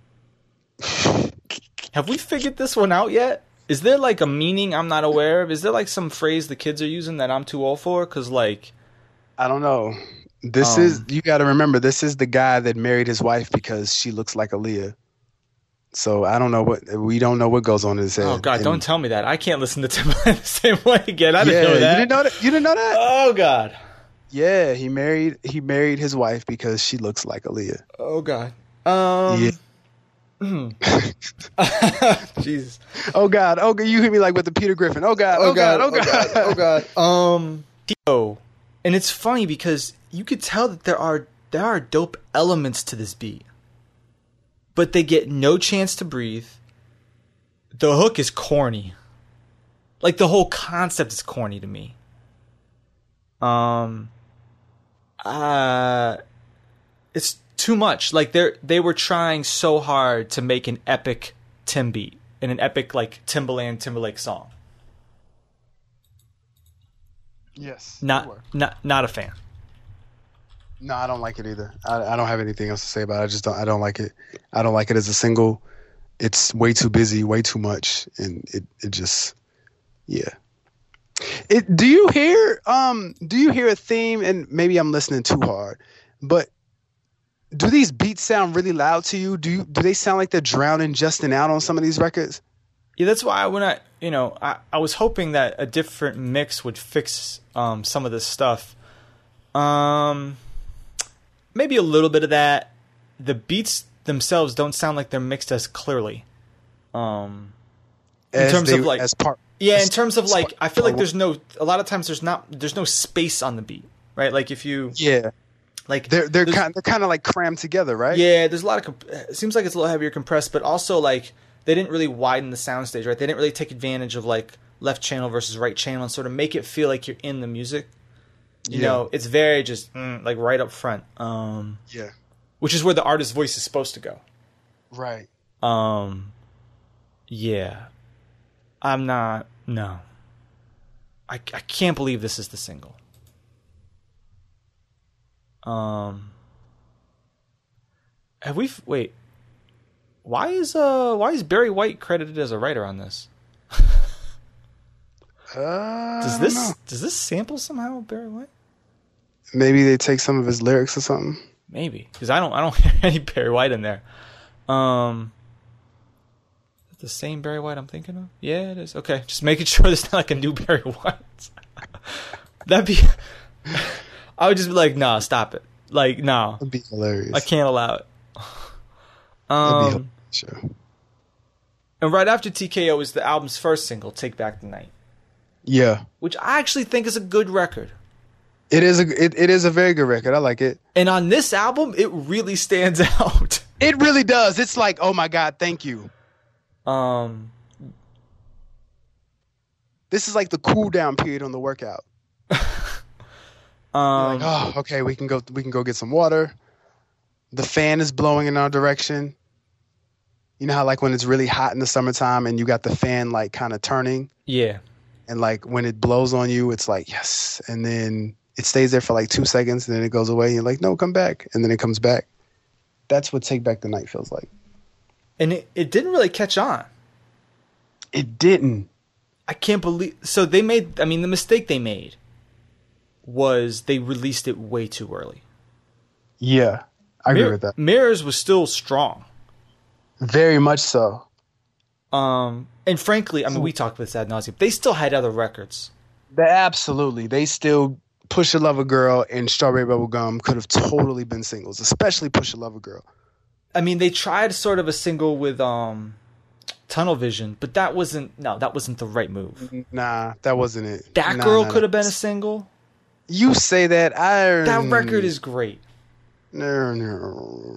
Have we figured this one out yet? Is there like a meaning I'm not aware of? Is there like some phrase the kids are using that I'm too old for? Because like, I don't know. This Um, is you got to remember. This is the guy that married his wife because she looks like Aaliyah. So I don't know what we don't know what goes on in his head. oh god, And- don't tell me that. I can't listen to Timbaland the same way again. I didn't yeah, know that. you didn't know that. You didn't know that. Oh god. Yeah, he married he married his wife because she looks like Aaliyah. Oh god. Um. Yeah. Jesus. Oh God. Oh, you hit me like with the Peter Griffin. Oh God. Oh, God. Oh God. Oh god. Um. Oh, and it's funny because you could tell that there are there are dope elements to this beat, but they get no chance to breathe. The hook is corny. Like the whole concept is corny to me. Um. Uh. It's too much. Like they they were trying so hard to make an epic Tim beat and an epic like Timbaland Timberlake song. Yes. Not sure. not not a fan. No, I don't like it either. I, I don't have anything else to say about it. I just don't. I don't like it. I don't like it as a single. It's way too busy, way too much, and it it just yeah. It. Do you hear um? Do you hear a theme? And maybe I'm listening too hard, but do these beats sound really loud to you? Do you do they sound like they're drowning Justin out on some of these records? Yeah, that's why when I you know I, I was hoping that a different mix would fix um some of this stuff. Um, maybe a little bit of that. The beats themselves don't sound like they're mixed as clearly. Um, in As terms they- of like as part. yeah, in as- terms of like I feel like Oh, there's no a lot of times there's not there's no space on the beat, right? Like if you Yeah, like they're they're there's- kind they're kind of like crammed together, right? Yeah, there's a lot of. Comp- it seems like it's a little heavier compressed, but also like they didn't really widen the soundstage, right? They didn't really take advantage of like left channel versus right channel and sort of make it feel like you're in the music. You Yeah. know, it's very just mm, like right up front, um, Yeah. which is where the artist's voice is supposed to go. Right. Um, yeah, I'm not. No, I I can't believe this is the single. Um. Have we f- wait? Why is uh why is Barry White credited as a writer on this? Uh, Does I this don't know. does this sample somehow Barry White? Maybe they take some of his lyrics or something. Maybe because I don't I don't hear any Barry White in there. Um, is it the same Barry White I'm thinking of? Yeah, it is. Okay, just making sure there's not like a new Barry White. That'd be. I would just be like, nah, stop it. Like, no, That'd be hilarious. I can't allow it. That'd be Um, hilarious, sure. and right after T K O is the album's first single, "Take Back the Night," Yeah, which I actually think is a good record. it is a it, it is a very good record. I like it. And on this album, it really stands out. It really does. It's like, oh my God, thank you. Um, This is like the cool down period on the workout. um, Like, oh, okay, we can go we can go get some water. The fan is blowing in our direction. You know how like when it's really hot in the summertime and you got the fan like kind of turning, yeah. and like when it blows on you, it's like yes, and then it stays there for like two seconds and then it goes away. And you're like, no, come back, and then it comes back. That's what Take Back the Night feels like. And it, it didn't really catch on. It didn't. I can't believe. So they made. I mean, the mistake they made was they released it way too early. Yeah, I agree Mir- with that. Mirrors was still strong. Very much so. Um, and frankly, I mean, we talked about this ad nauseum. They still had other records. They absolutely. They still Push Your Lover Girl and Strawberry Bubblegum could have totally been singles, especially Push Your Lover Girl. I mean, they tried sort of a single with um, Tunnel Vision, but that wasn't no, that wasn't the right move. Nah, that wasn't it. That nah, Girl nah, could nah. have been a single. You say that. I That record is great. No, no.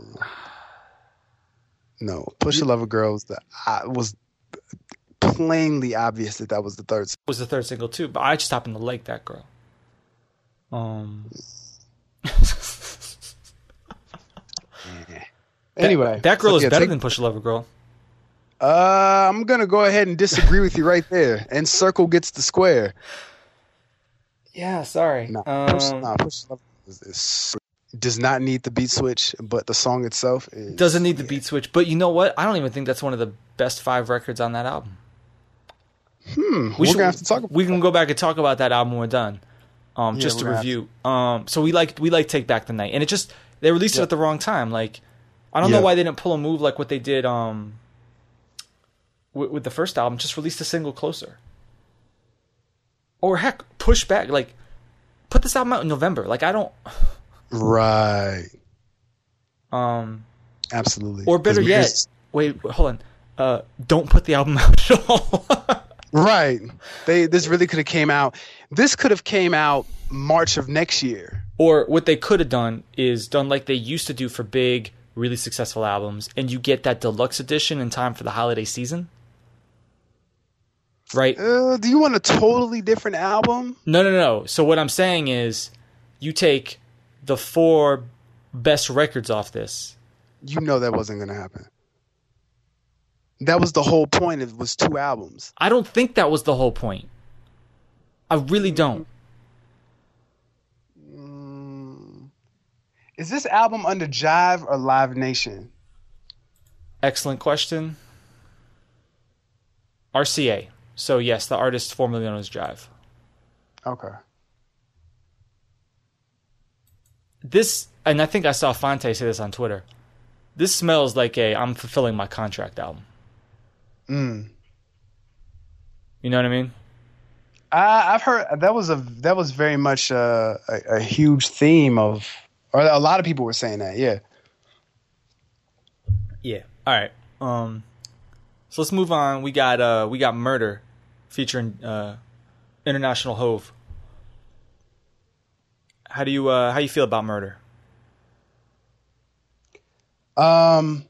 No, Push Your Lover Girl was, the, I, was plainly obvious that that was the third. Was the third single too, but I just happened to like That Girl. Um. yeah. Anyway, that, that girl so, is yeah, better take, than Push Your Lover Girl. Uh, I'm gonna go ahead and disagree with you right there. And circle gets the square. Yeah, sorry. Nah, um, push, nah, push Your Lover is, is, does not need the beat switch, but the song itself is, doesn't need the yeah. beat switch. But you know what? I don't even think that's one of the best five records on that album. Hmm. We we're should, gonna have to talk. About we can that. go back and talk about that album when we're done. Um, Yeah, just to we're gonna review. Um, so we like we like Take Back the Night, and it just they released it Yeah. at the wrong time. Like, I don't Yeah. know why they didn't pull a move like what they did um with, with the first album. Just release the single Closer, or heck, push back. Like, put this album out in November. Like, I don't. Right. Um, Absolutely. or better 'Cause yet, here's- wait, wait, hold on. Uh, don't put the album out at all. Right. They this really could have came out. This could have came out March of next year. Or what they could have done is done like they used to do for big, really successful albums, and you get that deluxe edition in time for the holiday season. Right? Uh, do you want a totally different album? No, no, no. So what I'm saying is you take the four best records off this. You know that wasn't going to happen. That was the whole point. It was two albums. I don't think that was the whole point. I really don't. Mm. Is this album under Jive or Live Nation? Excellent question. R C A. So yes, the artist formerly known as Jive. Okay. This, and I think I saw Fonte say this on Twitter. This smells like a I'm fulfilling my contract album. Mm. You know what I mean? I, I've heard that was a that was very much a, a, a huge theme of, or a lot of people were saying that. Yeah. Yeah. All right. Um. So let's move on. We got uh we got Murder, featuring uh, International Hove. How do you uh how you feel about Murder? Um.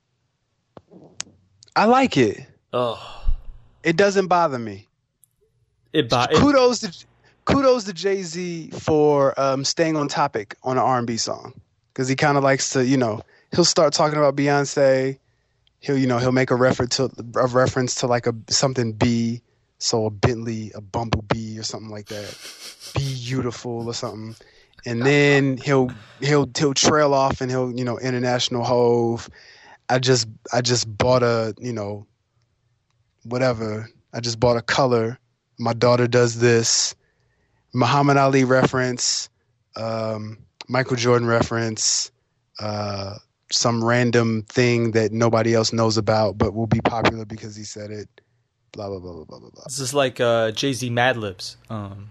I like it. Oh, It doesn't bother me. it, bo- it Kudos to kudos to Jay-Z for um, staying on topic on an R and B song, because he kind of likes to, you know, he'll start talking about Beyonce. He'll, you know, he'll make a reference to a reference to like a something B, so a Bentley, a Bumblebee, or something like that. Beautiful or something, and then he'll he'll he'll trail off and he'll, you know, International Hove. I just I just bought a, you know, whatever. I just bought a color. My daughter does this. Muhammad Ali reference, um, Michael Jordan reference, uh, some random thing that nobody else knows about but will be popular because he said it. Blah blah blah blah blah blah. blah. This is like uh, Jay-Z Mad Libs. Um,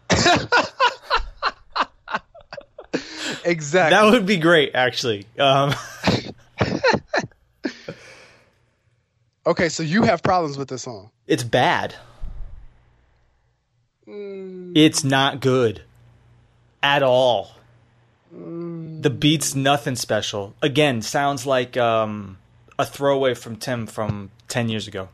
Exactly. that would be great, actually. Um, Okay, so you have problems with this song. it's bad. Mm, It's not good at all. mm, The beat's nothing special. Again, sounds like um, a throwaway from Tim from ten years ago.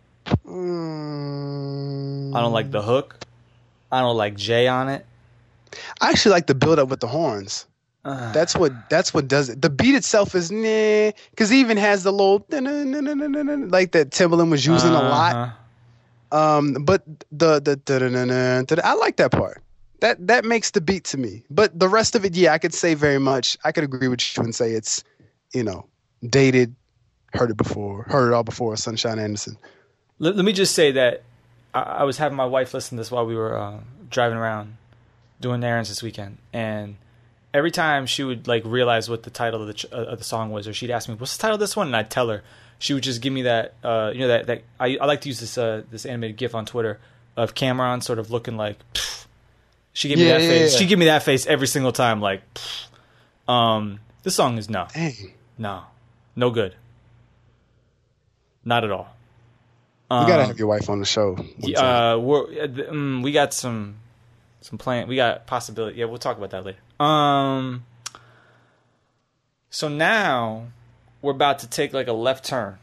mm. I don't like the hook. I don't like Jay on it. I actually like the build up with the horns. Uh, That's what that's what does it. The beat itself is nah, because he even has the little like that Timbaland was using a lot. uh-huh. Um, but the the I like that part. That that makes the beat to me. But the rest of it, yeah, I could say very much. I could agree with you and say it's, you know, dated. Heard it before. Heard it all before. Sunshine Anderson. Let, let me just say that I, I was having my wife listen to this while we were uh, driving around doing errands this weekend, and every time she would like realize what the title of the ch- uh, of the song was, or she'd ask me, "What's the title of this one?" and I'd tell her. She would just give me that, uh, you know, that, that I, I like to use this uh, this animated GIF on Twitter of Cameron sort of looking like. Pfft. She gave me yeah, that yeah, face. Yeah. She give me that face every single time. Like, pfft. um, this song is no, Dang. no, no good, not at all. Um, you gotta have your wife on the show. Uh, we're, um, we got some some plan. We got possibility. Yeah, we'll talk about that later. Um, so now. We're about to take like a left turn.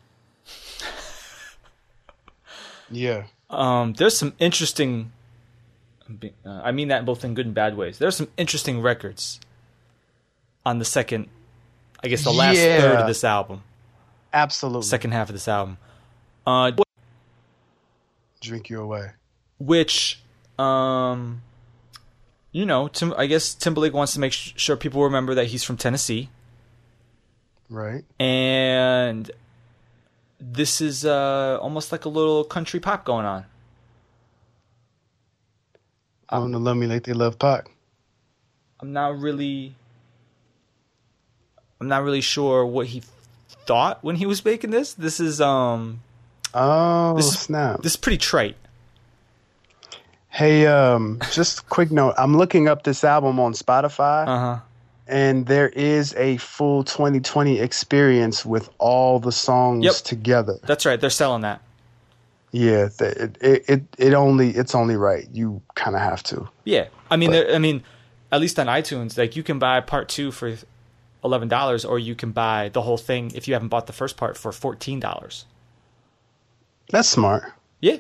Yeah. Um, there's some interesting. Uh, I mean that both in good and bad ways. There's some interesting records on the second, I guess the last yeah. third of this album. Absolutely. Second half of this album. Uh, Drink You Away. Which, um, you know, Tim, I guess Timberlake wants to make sure people remember that he's from Tennessee. Right. And this is uh, almost like a little country pop going on. I want to love me like they love Pac. I'm not really I'm not really sure what he thought when he was making this. This is um Oh, this is, snap. This is pretty trite. Hey, um, just a quick note. I'm looking up this album on Spotify. Uh-huh. And there is a full twenty twenty experience with all the songs yep. together. That's right. They're selling that. Yeah, it it it, it only it's only right. You kind of have to. Yeah, I mean, I mean, at least on iTunes, like you can buy part two for eleven dollars, or you can buy the whole thing if you haven't bought the first part for fourteen dollars. That's smart. Yeah.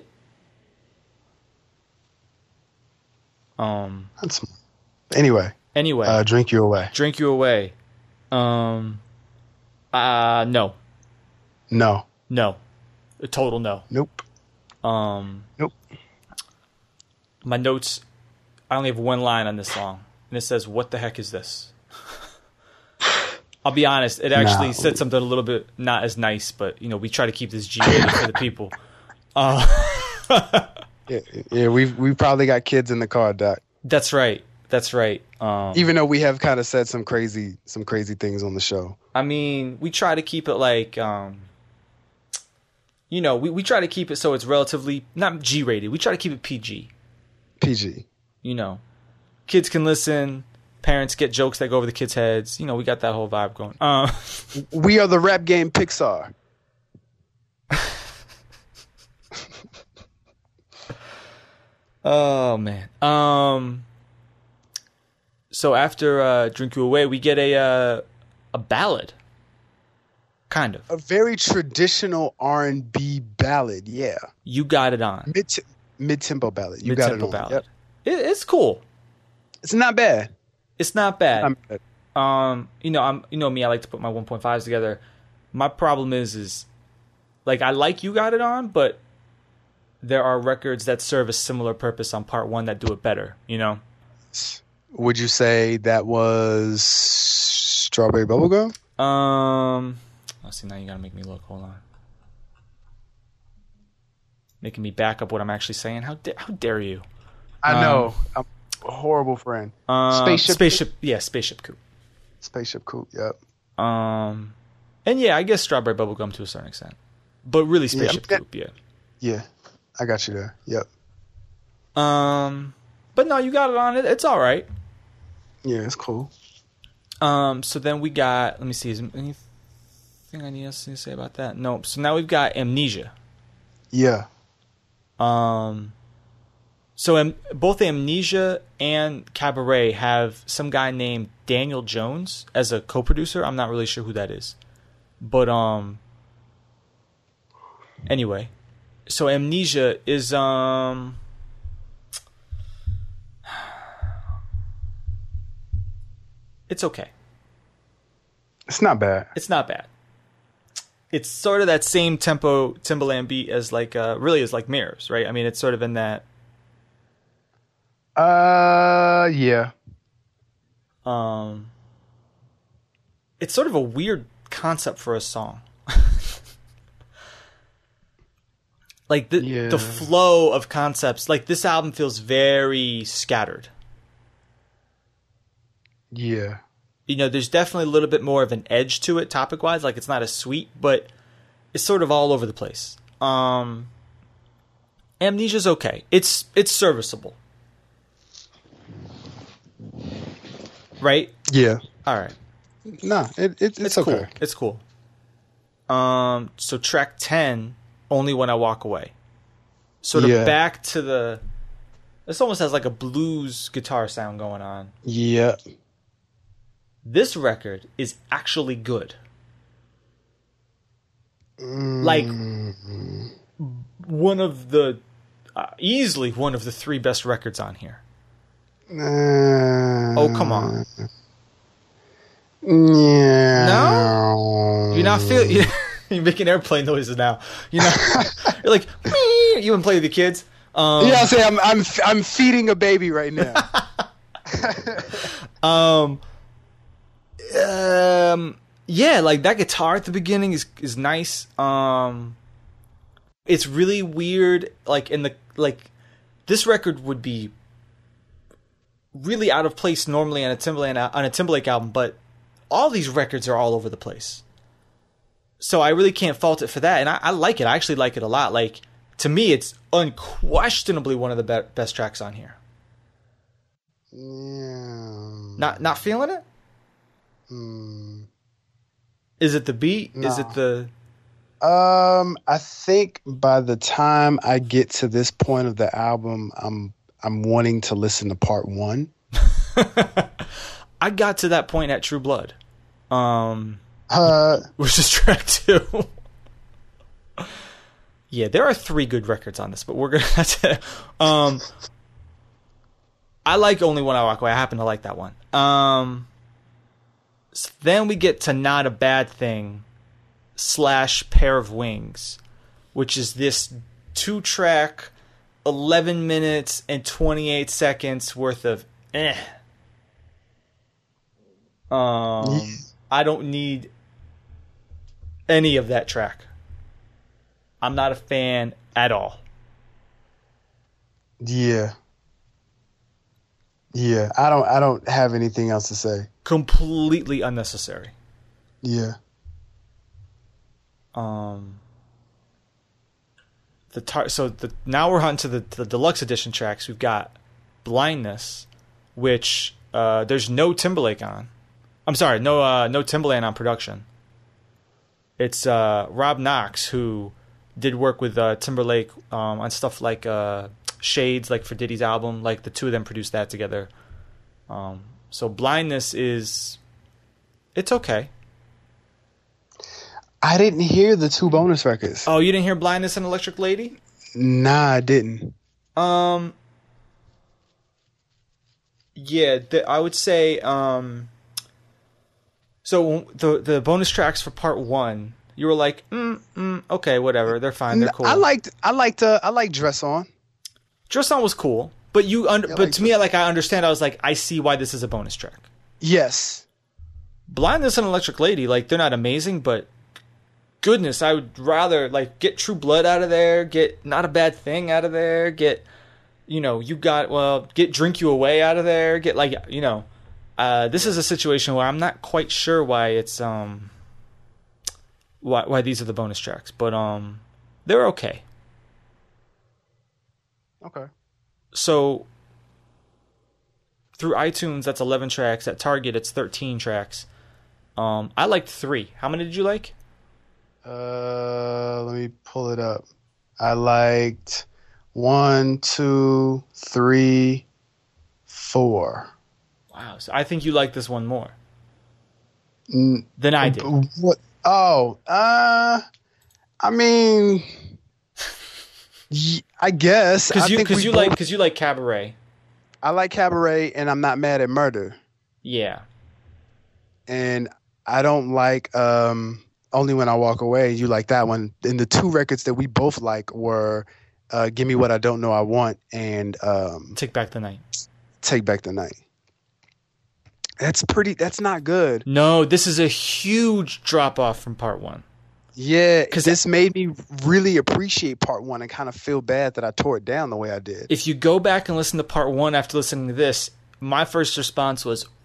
Um. That's smart. Anyway. Anyway, uh, Drink You Away. Drink You Away. Um, uh, no. No. No. A total no. Nope. Um, nope. My notes, I only have one line on this song, and it says, "What the heck is this?" I'll be honest, it actually nah. said something a little bit not as nice, but, you know, we try to keep this G-rated for the people. Uh, yeah, yeah, we've, we probably got kids in the car, Doc. That's right. That's right. Um, Even though we have kind of said some crazy, some crazy things on the show. I mean, we try to keep it like, um, you know, we, we try to keep it so it's relatively not G-rated. We try to keep it P G. P G. You know, kids can listen. Parents get jokes that go over the kids' heads. You know, we got that whole vibe going. Uh, we are the rap game Pixar. Oh man. Um. So after uh, "Drink You Away," we get a uh, a ballad, kind of a very traditional R and B ballad. Yeah, You Got It On, mid mid tempo ballad. You Mid-tempo got it on. ballad. Yep. It, it's cool. It's not bad. It's not bad. Not bad. Um, you know, I'm you know me. I like to put my one point fives together. My problem is, is like I like You Got It On, but there are records that serve a similar purpose on part one that do it better. You know. Would you say that was Strawberry Bubblegum? Um, let's see. Now you gotta make me look. Hold on. Making me back up what I'm actually saying. How da- how dare you? I know. Um, I'm a horrible friend. Uh, Spaceship. Spaceship. Coupe? Yeah, Spaceship Coupe. Spaceship Coupe. Yep. Um, and yeah, I guess Strawberry Bubblegum to a certain extent, but really Spaceship yeah, Coupe. Yeah. Yeah, I got you there. Yep. Um, but no, You Got It On. It, it's all right. Yeah, it's cool. Um, so then we got. Let me see. Is there anything I need else to say about that? Nope. So now we've got Amnesia. Yeah. Um. So am, both Amnesia and Cabaret have some guy named Daniel Jones as a co-producer. I'm not really sure who that is, but um. Anyway, so Amnesia is um. It's okay. It's not bad. It's not bad. It's sort of that same tempo Timbaland beat as like uh, really is like Mirrors, right? I mean, it's sort of in that. Uh, yeah. Um, it's sort of a weird concept for a song. Like the yeah. the flow of concepts, like this album feels very scattered. Yeah. You know, there's definitely a little bit more of an edge to it topic-wise. Like, it's not as sweet, but it's sort of all over the place. Um, Amnesia's okay. It's it's serviceable. Right? Yeah. All right. No, it, it, it's, It's okay. cool. It's cool. Um, so track ten, Only When I Walk Away. Sort of Yeah. back to the... This almost has like a blues guitar sound going on. Yeah. This record is actually good. Mm. Like, one of the... Uh, easily one of the three best records on here. Uh, Oh, come on. Yeah. No? You're not feeling... You're making airplane noises now. You know, you're like, "Meh." You want to play with the kids? Um, Yeah, I say I'm I'm I'm feeding a baby right now. um, um, yeah, like that guitar at the beginning is is nice. Um, it's really weird. Like in the like, this record would be really out of place normally on a Timbaland on a Timberlake album, but all these records are all over the place. So I really can't fault it for that, and I, I like it. I actually like it a lot. Like, to me, it's unquestionably one of the be- best tracks on here. Yeah. Not not feeling it? Mm. Is it the beat? No. Is it the... Um, I think by the time I get to this point of the album, I'm I'm wanting to listen to part one. I got to that point at True Blood. Um... Uh, Which is track two. Yeah, there are three good records on this, but we're gonna have to. Um, I like Only When I Walk Away. I happen to like that one. Um, so then we get to Not a Bad Thing slash Pair of Wings, which is this two-track, eleven minutes and twenty-eight seconds worth of eh. Um, I don't need any of that track. I'm not a fan at all. yeah. Yeah, I don't I don't have anything else to say. Completely unnecessary. Yeah. Um. The tar- so the now we're on to the, the deluxe edition tracks. We've got Blindness, which uh, there's no Timberlake on. I'm sorry, no uh, no Timbaland on production. It's uh, Rob Knox, who did work with uh, Timberlake um, on stuff like uh, Shades, like for Diddy's album. Like the two of them produced that together. Um, so Blindness is, it's okay. I didn't hear the two bonus records. Oh, you didn't hear Blindness and Electric Lady? Nah, I didn't. Um, yeah, the, I would say. Um, so the the bonus tracks for part one, you were like, mm, mm, okay, whatever, they're fine, they're cool. I liked I liked uh, I liked Dress On. Dress On was cool, but you under, Yeah, but like to me, like I understand. I was like, I see why this is a bonus track. Yes. Blindness and Electric Lady, like they're not amazing, but goodness, I would rather like get True Blood out of there, get Not a Bad Thing out of there, get, you know, you got, well, get Drink You Away out of there, get like, you know, uh, this is a situation where I'm not quite sure why it's, um, why, why these are the bonus tracks, but, um, they're okay. Okay. So through iTunes, that's eleven tracks. At Target, it's thirteen tracks. Um, I liked three. How many did you like? Uh, let me pull it up. I liked one, two, three, four. Wow. So I think you like this one more N- than I did. What? Oh, uh, I mean, y- I guess Because I you, think cause we you both- like, because you like Cabaret. I like Cabaret, and I'm not mad at Murder, Yeah. and I don't like um. Only When I Walk Away. You like that one. And the two records that we both like were uh, Give Me What I Don't Know I Want and um, Take Back the Night. Take Back the Night. That's pretty, that's not good. No, this is a huge drop off from part one. Yeah, because this made me really appreciate part one and kind of feel bad that I tore it down the way I did. If you go back and listen to part one after listening to this, my first response was,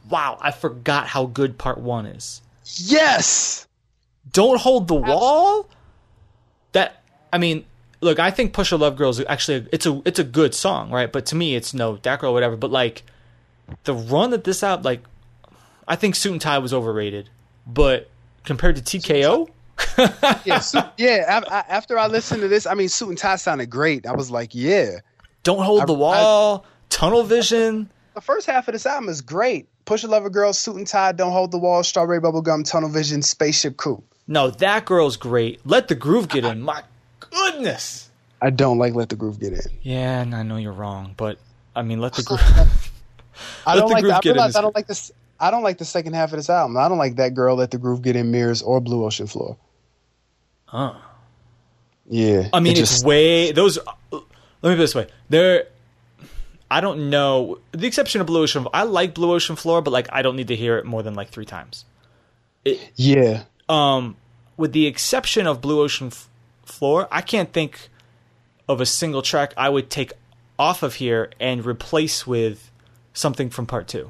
wow, I forgot how good part one is. Yes. Don't Hold the Wall. That I mean, look, I think Pusha Love Girl is actually it's a it's a good song, right? But to me, it's no that girl, whatever. But like the run that this out, like I think Suit and Tie was overrated, but compared to T K O. yeah, so, yeah. I, I, after I listened to this, I mean, Suit and Tie sounded great. I was like, yeah. Don't Hold I, the Wall, I, Tunnel Vision. The first half of this album is great. Pusha Lover Girl, Suit and Tie, Don't Hold the Wall, Strawberry Bubblegum, Tunnel Vision, Spaceship Coupe. No, that girl's great. Let the Groove Get In. My goodness. I don't like Let the Groove Get In. Yeah, and I know you're wrong, but I mean, Let the Groove. I don't like. I realize I don't is... like this. I don't like the second half of this album. I don't like That Girl, Let the Groove Get In, Mirrors, or Blue Ocean Floor. Huh. Yeah. I mean, it it's just, way those. Let me put it this way: there. I don't know. The exception of Blue Ocean, I like Blue Ocean Floor, but like I don't need to hear it more than like three times. It, yeah. Um, with the exception of Blue Ocean F- Floor, I can't think of a single track I would take off of here and replace with something from part two.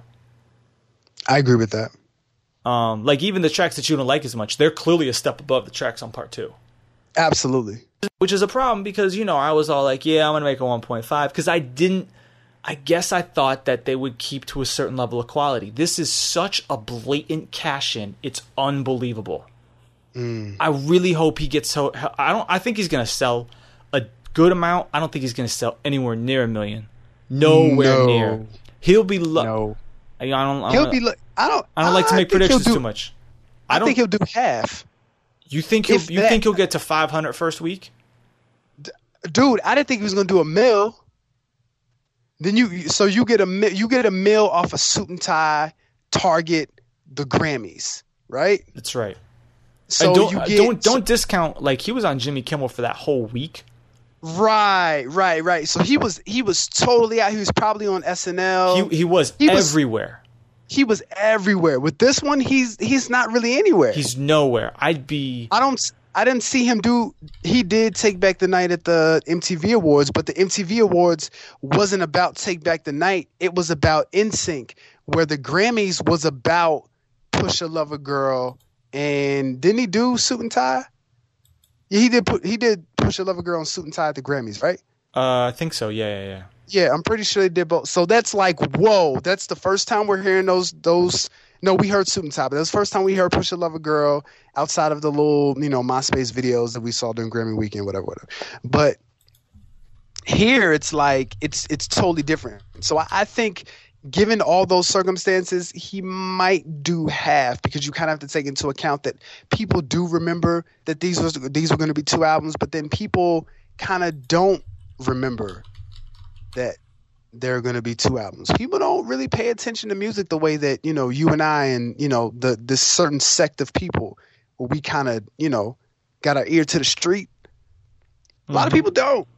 I agree with that. Um, like even the tracks that you don't like as much, they're clearly a step above the tracks on part two. Absolutely. Which is a problem because, you know, I was all like, yeah, I'm going to make a one point five because I didn't, I guess I thought that they would keep to a certain level of quality. This is such a blatant cash-in. It's unbelievable. Mm. I really hope he gets so, I don't, I think he's going to sell a good amount. I don't think he's going to sell anywhere near a million. Nowhere no. near. He'll be, lo- no. I don't, I he'll don't, be, lo- I don't, I don't like to make predictions do, too much. I, I don't think he'll do half. You think he'll, If you that, think he'll get to five hundred first week? D- dude, I didn't think he was going to do a mill. Then you, so you get a you get a mill off a Suit and Tie, Target, the Grammys, right? That's right. So and don't you get, don't don't so, discount like he was on Jimmy Kimmel for that whole week. Right, right, right. So he was he was totally out. He was probably on S N L. He he was he everywhere. Was, he was everywhere. With this one, he's he's not really anywhere. He's nowhere. I'd be. I don't. I didn't see him do. He did Take Back the Night at the M T V Awards, but the M T V Awards wasn't about Take Back the Night. It was about N Sync, where the Grammys was about Pusha Lover Girl. And didn't he do Suit and Tie? Yeah, he did. Put he did Pusha Lover Girl and Suit and Tie at the Grammys, right? Uh, I think so. Yeah, yeah, yeah. Yeah, I'm pretty sure they did both. So that's like, whoa! That's the first time we're hearing those those. No, we heard Suit and Tie, but that's the first time we heard Pusha Lover Girl outside of the little, you know, MySpace videos that we saw during Grammy weekend, whatever, whatever. But here it's like it's it's totally different. So I, I think, given all those circumstances, he might do half because you kind of have to take into account that people do remember that these was these were going to be two albums, but then people kind of don't remember that there are going to be two albums. People don't really pay attention to music the way that, you know, you and I and, you know, the this certain sect of people where we kind of, you know, got our ear to the street. A lot mm-hmm. of people don't.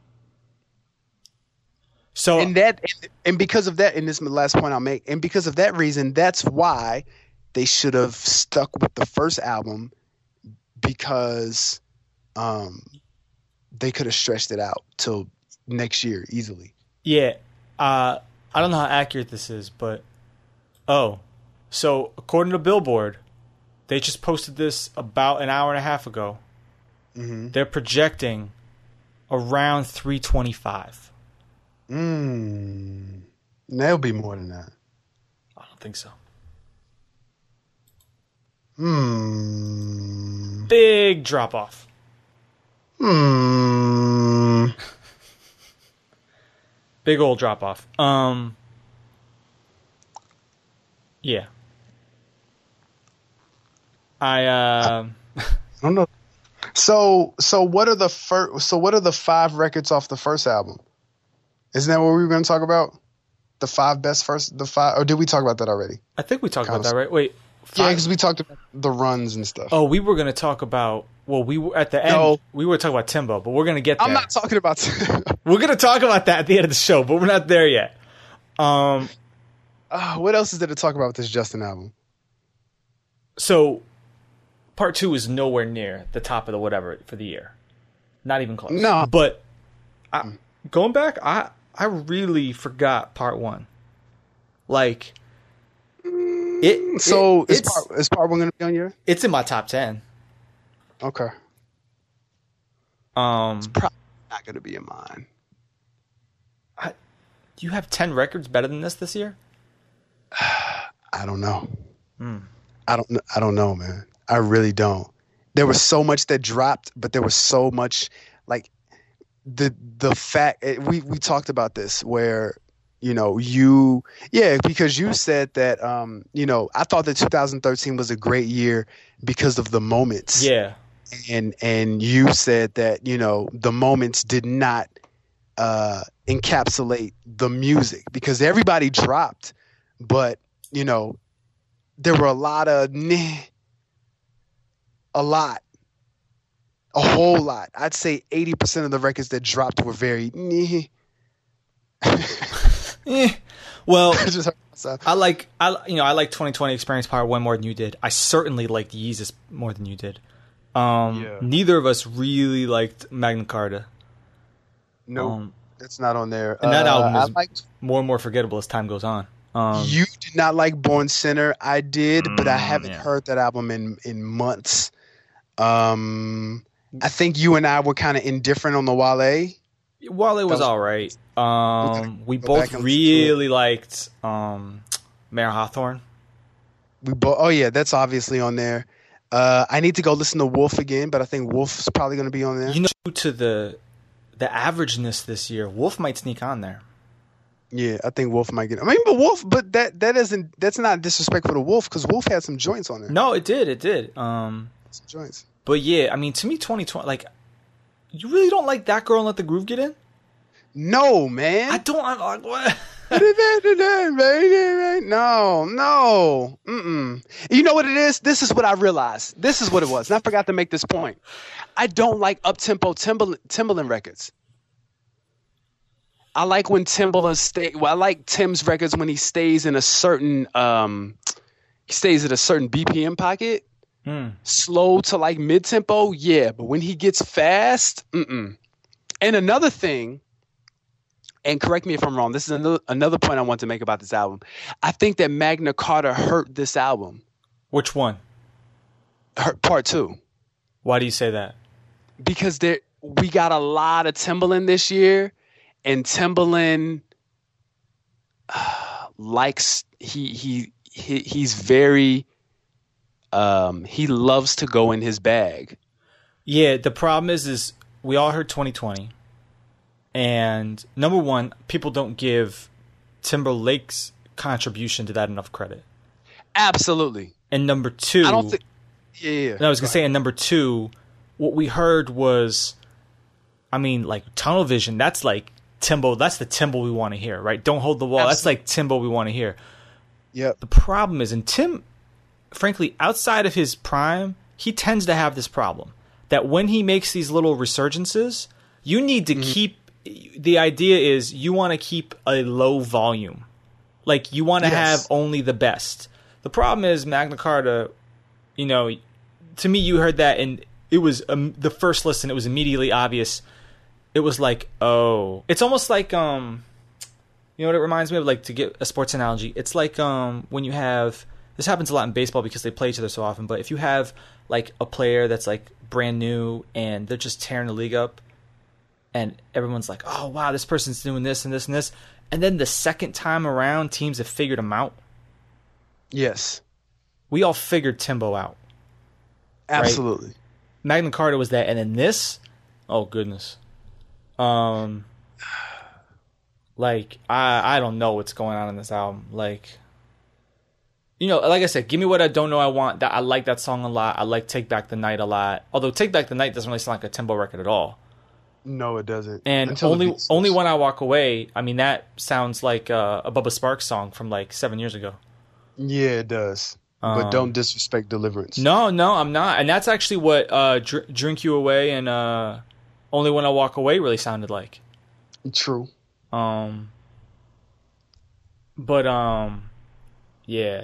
So and that and because of that, and this is the last point I'll make, and because of that reason, that's why they should have stuck with the first album, because um, they could have stretched it out till next year easily. Yeah. Uh, I don't know how accurate this is, but oh, so according to Billboard, they just posted this about an hour and a half ago. Mm-hmm. They're projecting around three twenty-five. Mm. That'll be more than that. I don't think so. Hmm. Big drop off. Hmm. Big old drop off. Um. Yeah. I. Uh, I don't know. So so what are the first? So what are the five records off the first album? Isn't that what we were going to talk about? The five best first, the five, or did we talk about that already? I think we talked kind about of, that, right? Wait. Five? Yeah, because we talked about the runs and stuff. Oh, we were going to talk about, well, we were at the end, no. we were talking about Timbo, but we're going to get there. I'm not talking about Timbo. We're going to talk about that at the end of the show, but we're not there yet. Um, uh, what else is there to talk about with this Justin album? So, part two is nowhere near the top of the whatever for the year. Not even close. No. But I, going back, I I really forgot part one. Like, mm, It so it, is it's part, is part one going to be on your? it's in my top ten. Okay. Um, It's probably not going to be in mine. I, do you have ten records better than this this year? I don't know. Mm. I don't. kn- I don't know, man. I really don't. There was so much that dropped, but there was so much like the the fact eh, we we talked about this where you know you yeah because you said that um you know I thought that two thousand thirteen was a great year because of the moments. Yeah. and and you said that you know the moments did not uh encapsulate the music because everybody dropped, but you know there were a lot of meh, a lot a whole lot. I'd say eighty percent of the records that dropped were very meh. Eh. Well, I just heard myself. I like I you know I like twenty twenty Experience Power one more than you did. I certainly liked Yeezus more than you did. Um, Yeah. Neither of us really liked Magna Carta. No, Um, it's not on there. and that Uh, album I is liked more and more forgettable as time goes on. Um, You did not like Born Sinner. I did, but I Mm, haven't yeah. heard that album in in months. Um, I think you and I were kind of indifferent on the Wale. While it was, was- all right, um, we go both back and listen to really liked um, Mayor Hawthorne. We both. Oh yeah, that's obviously on there. Uh, I need to go listen to Wolf again, but I think Wolf's probably going to be on there. You know, due to the the averageness this year, Wolf might sneak on there. Yeah, I think Wolf might get. I mean, but Wolf, but that that isn't. That's not disrespectful to Wolf because Wolf had some joints on there. No, it did, it did. Um, Some joints. but yeah, I mean, to me, twenty twenty, like, you really don't like That Girl and Let the Groove Get In? No, man. I don't. I'm like, what? No, no. Mm-mm. You know what it is? This is what I realized. This is what it was. And I forgot to make this point. I don't like up-tempo Timbaland, Timbaland records. I like when Timbaland stay. Well, I like Tim's records when he stays in a certain um, he stays at a certain B P M pocket, Mm. slow to like mid-tempo. Yeah, but when he gets fast, mm-mm. And another thing. And correct me if I'm wrong. This is another, another point I want to make about this album. I think that Magna Carta hurt this album. Which one? Hurt part two. Why do you say that? Because there we got a lot of Timbaland this year, and Timbaland uh, likes he he he he's very um he loves to go in his bag. Yeah, the problem is, is we all heard twenty twenty. And number one, people don't give Timberlake's contribution to that enough credit. Absolutely. And number two, I don't think. Yeah. yeah. and I was gonna say, and number two, what we heard was, I mean, like Tunnel Vision. That's like Timbo. That's the Timbo we want to hear, right? Don't Hold the Wall. That's Absolutely. like Timbo we want to hear. Yep. The problem is, and Tim, frankly, outside of his prime, he tends to have this problem that when he makes these little resurgences, you need to mm-hmm. keep. The idea is you want to keep a low volume. Like, you want to Yes. have only the best. The problem is Magna Carta, you know, to me, you heard that, and it was um, the first listen, it was immediately obvious. It was like, oh. It's almost like, um, you know what it reminds me of? Like, to get a sports analogy, it's like um, when you have, this happens a lot in baseball because they play each other so often, but if you have, like, a player that's, like, brand new, and they're just tearing the league up, and everyone's like, oh, wow, this person's doing this and this and this. And then the second time around, teams have figured him out. Yes. We all figured Timbo out. Absolutely. Right? Magna Carta was that. And then this, oh, goodness. Um, Like, I, I don't know what's going on in this album. Like, you know, like I said, Give Me What I Don't Know I Want. That I like that song a lot. I like Take Back the Night a lot. Although Take Back the Night doesn't really sound like a Timbo record at all. No, it doesn't. And Until the only beat only switch. When I Walk Away, I mean, that sounds like uh, a Bubba Sparks song from like seven years ago. Yeah, it does. Um, but don't disrespect Deliverance. No, no, I'm not. And that's actually what uh, Dr- Drink You Away and uh, Only When I Walk Away really sounded like. True. Um, but um, yeah.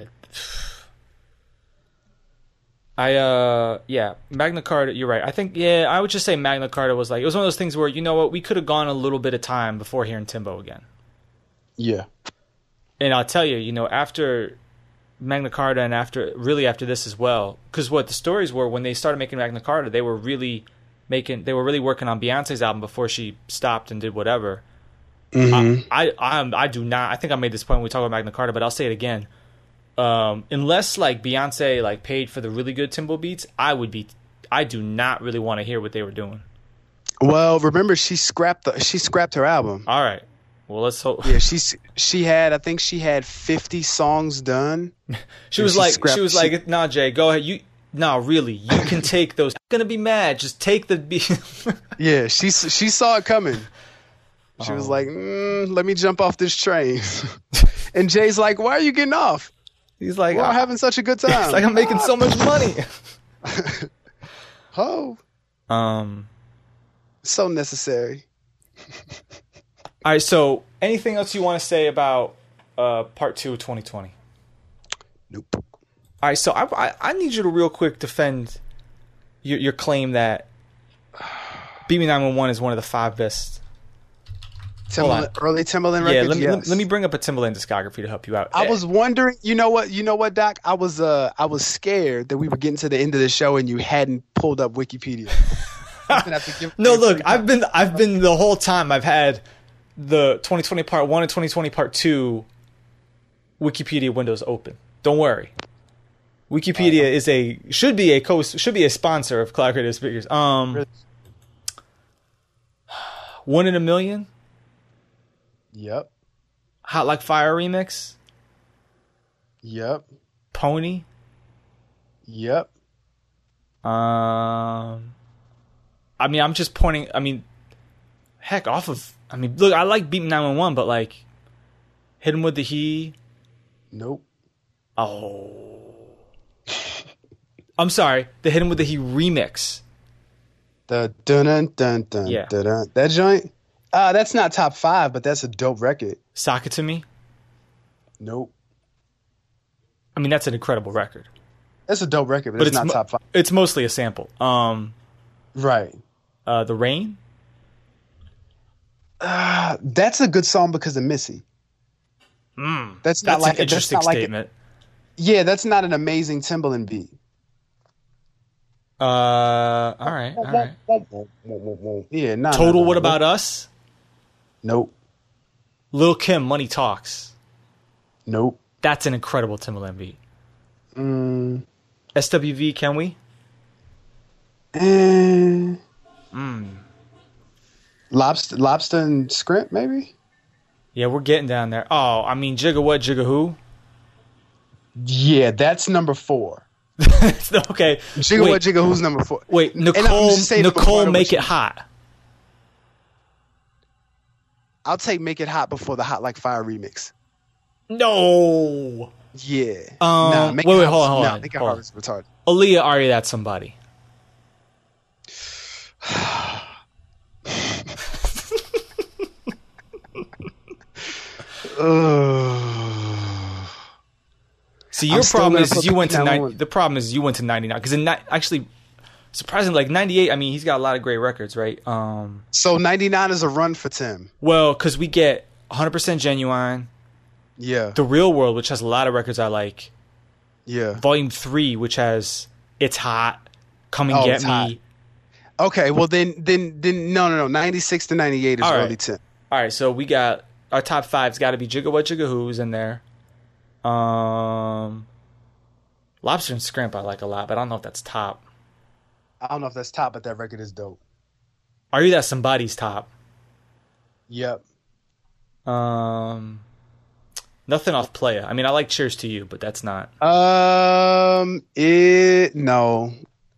I uh yeah, Magna Carta, you're right. I think yeah, I would just say Magna Carta was like, it was one of those things where, you know what, we could have gone a little bit of time before hearing Timbo again. Yeah. And I'll tell you, you know, after Magna Carta and after really after this as well. Because what the stories were when they started making Magna Carta, they were really making they were really working on Beyonce's album before she stopped and did whatever. Mm-hmm. I I, I'm, I do not. I think I made this point when we talk about Magna Carta, but I'll say it again. Um, unless like Beyonce like paid for the really good Timbo beats, I would be. I do not really want to hear what they were doing. Well, remember she scrapped the, she scrapped her album. All right. Well, let's hope. Yeah, she's she had I think she had fifty songs done. she was she like scrapped, she was she, like, "Nah, Jay, go ahead. You no, really, you can take those. I'm gonna be mad. Just take the beat." Yeah, she she saw it coming. She oh. was like, mm, "Let me jump off this train." And Jay's like, "Why are you getting off?" He's like, "We're all having such a good time." It's like I'm making so much money. Oh, um, so necessary. All right. So, anything else you want to say about uh, part two of twenty twenty? Nope. All right. So, I I, I need you to real quick defend your your claim that Beat Me nine one one is one of the five best. Timbaland, early Timbaland records. Yeah, let me, yes. let me let me bring up a Timbaland discography to help you out. I was wondering, you know what, you know what, Doc? I was uh I was scared that we were getting to the end of the show and you hadn't pulled up Wikipedia. No, look, I've been I've been the whole time. I've had the twenty twenty part one and twenty twenty part two Wikipedia windows open. Don't worry. Wikipedia uh, is a should be a co should be a sponsor of Cloud Radio Speakers. Um, really? One in a Million. Yep. Hot Like Fire remix. Yep. Pony. Yep. Um, I mean, I'm just pointing. I mean, heck, off of. I mean, look, I like Beat nine one one, but like, Hit 'Em With the He. Nope. Oh. I'm sorry. The Hit 'Em With the He remix. The dun dun dun dun yeah. dun dun. That joint. Uh, that's not top five, but that's a dope record. Sock It To Me? Nope. I mean, that's an incredible record. That's a dope record, but, but it's, it's not mo- top five. It's mostly a sample. Um, right. Uh, The Rain? Uh, that's a good song because of Missy. Mm, that's not that's like an interesting that's not statement. Like a, yeah, that's not an amazing Timbaland beat. Uh, all right, all right. Yeah, nah, Total. Nah, nah, what nah. about us? Nope. Lil Kim, Money Talks. Nope. That's an incredible Timbaland beat. Mm. S W V, Can We? Eh. Mm. Lobster, Lobster and Scrimp, maybe? Yeah, we're getting down there. Oh, I mean, Jigga What, Jigga Who? Yeah, that's number four. Okay. Jigga wait, What, Jigga Who's number four? Wait, Nicole, Nicole Make It Hot. I'll take Make It Hot before the Hot Like Fire remix. No. Yeah. Um, nah, make wait, it wait, hot, hold on, hold nah, on. Make It hold Hot on. is retarded. Aaliyah, Are You That Somebody? See, your problem is you went to ninety, the problem is you went to ninety-nine because in ni- actually, surprisingly, like ninety-eight. I mean, he's got a lot of great records, right? Um, so ninety-nine is a run for Tim. Well, because we get one hundred percent Genuine, yeah, The Real World, which has a lot of records I like, yeah, Volume Three, which has It's Hot, Come and oh, Get Me. Hot. Okay, well then, then, then, no, no, no. ninety-six to ninety-eight is All right. early Tim. All right, so we got our top five's got to be Jigga What, Jigga Who's in there. Um, Lobster and Scrimp I like a lot, but I don't know if that's top. I don't know if that's top, but that record is dope. Are You That Somebody's top? Yep. Um, nothing off Playa. I mean, I like Cheers to You, but that's not. Um, it no.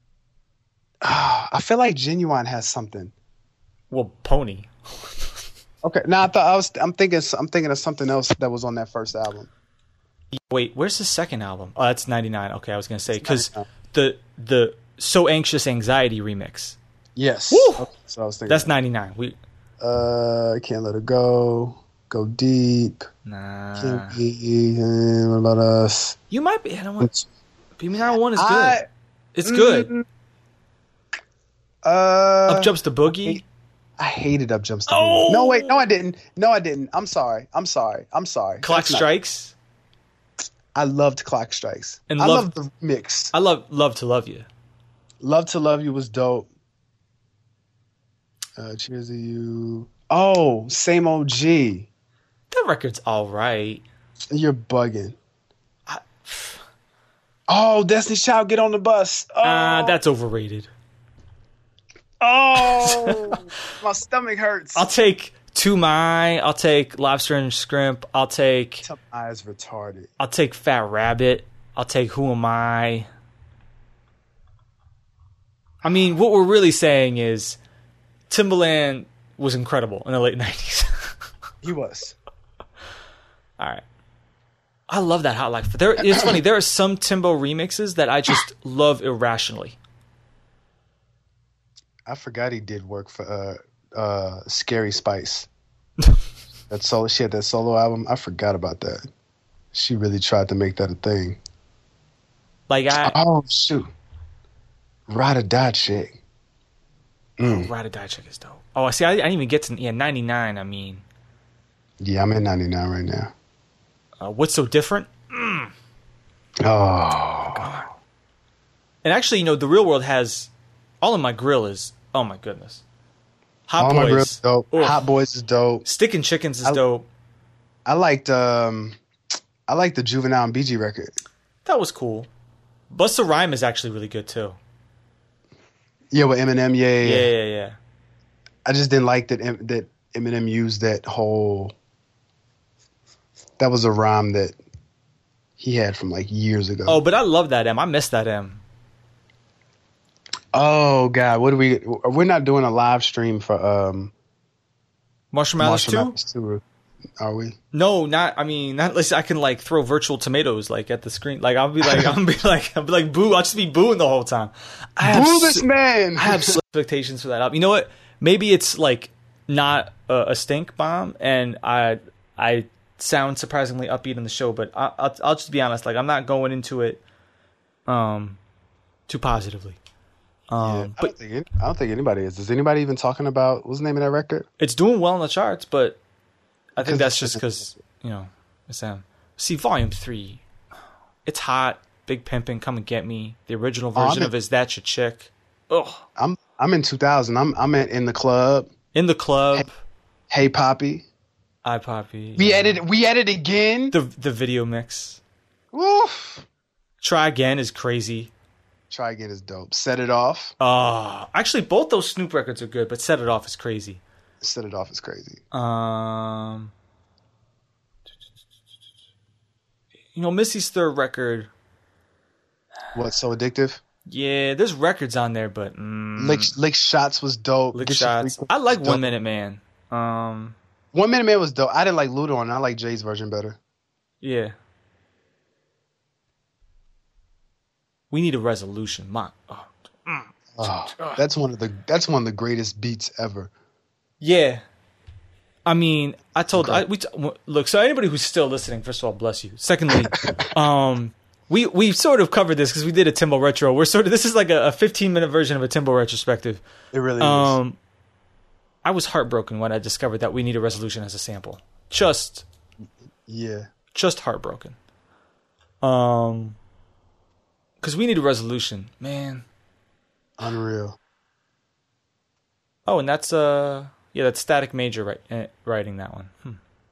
I feel like Genuine has something. Well, Pony. Okay, now I thought I was. I'm thinking. I'm thinking of something else that was on that first album. Wait, where's the second album? Oh, that's ninety-nine. Okay, I was gonna say because the the So Anxious Anxiety remix. Yes. Woo! Okay, so I was thinking that's ninety-nine. We. Uh, Can't Let Her Go. Go Deep. Nah. Can't be, what about us? You might be. I don't want. Beat Me nine one one is good. I, it's good. Mm, uh, Up Jumps the Boogie. I hated Up Jumps the Oh! Boogie. No, wait, no, I didn't. No, I didn't. I'm sorry. I'm sorry. I'm sorry. Clock That's not- Strikes. I loved Clock Strikes. And I love, love the mix. I love Love to Love You. Love to Love You was dope. Uh, Cheers to You. Oh, Same O G. That record's all right. You're bugging. I, oh, Destiny's Child, Get on the Bus. Oh, uh, that's overrated. Oh, my stomach hurts. I'll take To My. I'll take Lobster and Scrimp. I'll take. To My is retarded. I'll take Fat Rabbit. I'll take Who Am I. I mean, what we're really saying is Timbaland was incredible in the late nineties. He was. All right. I love that Hot Life. There, it's funny. There are some Timbo remixes that I just love irrationally. I forgot he did work for uh, uh, Scary Spice. That solo, she had that solo album. I forgot about that. She really tried to make that a thing. Like I. Oh shoot. Ride or Die Chick. Mm. Oh, Ride or Die Chick is dope. Oh, I see. I, I didn't even get to yeah ninety-nine. I mean. Yeah, I'm in ninety-nine right now. Uh, What's So Different? Mm. Oh. And actually, you know, The Real World has All in My Grill is oh my goodness. Hot All Boys. My Grill is dope. Ugh. Hot Boys is dope. Stickin' Chickens is I, dope. I liked um, I liked the Juvenile and B G record. That was cool. Busta Rhyme is actually really good too. Yeah, with Eminem. Yeah, yeah, Yeah, yeah. yeah, yeah. I just didn't like that em- that Eminem used that whole. That was a rhyme that he had from like years ago. Oh, but I love that M. I miss that M. Oh God, what do we? We're not doing a live stream for um. Marshall Mathers two? Mathers two, are we? No, not. I mean, not unless I can like throw virtual tomatoes like at the screen. Like I'll be like, I'll be like, I'll be like, boo! I'll just be booing the whole time. I have Boo this s- man! I have so expectations for that album. You know what? Maybe it's like not a, a stink bomb, and I I sound surprisingly upbeat in the show. But I, I'll I'll just be honest. Like I'm not going into it um too positively. Um, Yeah, I, but don't think it, I don't think anybody is. Is anybody even talking about what's the name of that record? it's doing well in the charts, but I think Because that's it's- just because, you know, it's them. See, Volume three, it's hot. Big Pimpin', Come and Get Me. The original Oh, I'm version in- of Is That Your Chick? Ugh. I'm I'm in two thousand. I'm I'm in, in the club. In the Club. Hey Poppy. I Poppy. We yeah. edited. We edited again. The, the video mix. Woof. Try Again is crazy. Try Again is dope. Set It Off. Uh, actually, both those Snoop records are good, but Set It Off is crazy. Set It Off is crazy. Um, you know, Missy's third record. What's So Addictive? Yeah, there's records on there, but mm, Lick, Lick Shots was dope. Lick Get Your Shots. Freak I On like was One dope. Minute Man. Um, One Minute Man was dope. I didn't like Ludo on it. I like Jay's version better. yeah. We Need a Resolution. My, oh. Oh, that's one of the that's one of the greatest beats ever. Yeah. I mean, I told I, we t- look. So anybody who's still listening, first of all, bless you. Secondly, um, we we sort of covered this because we did a Timbo retro. We're sort of this is like a, a fifteen minute version of a Timbo retrospective. It really is. Um, I was heartbroken when I discovered that We Need a Resolution as a sample. Just, Yeah. just heartbroken. Um, because We Need a Resolution, man. Unreal. Oh, and that's uh, yeah, that's Static Major write, uh, writing that one. Hmm.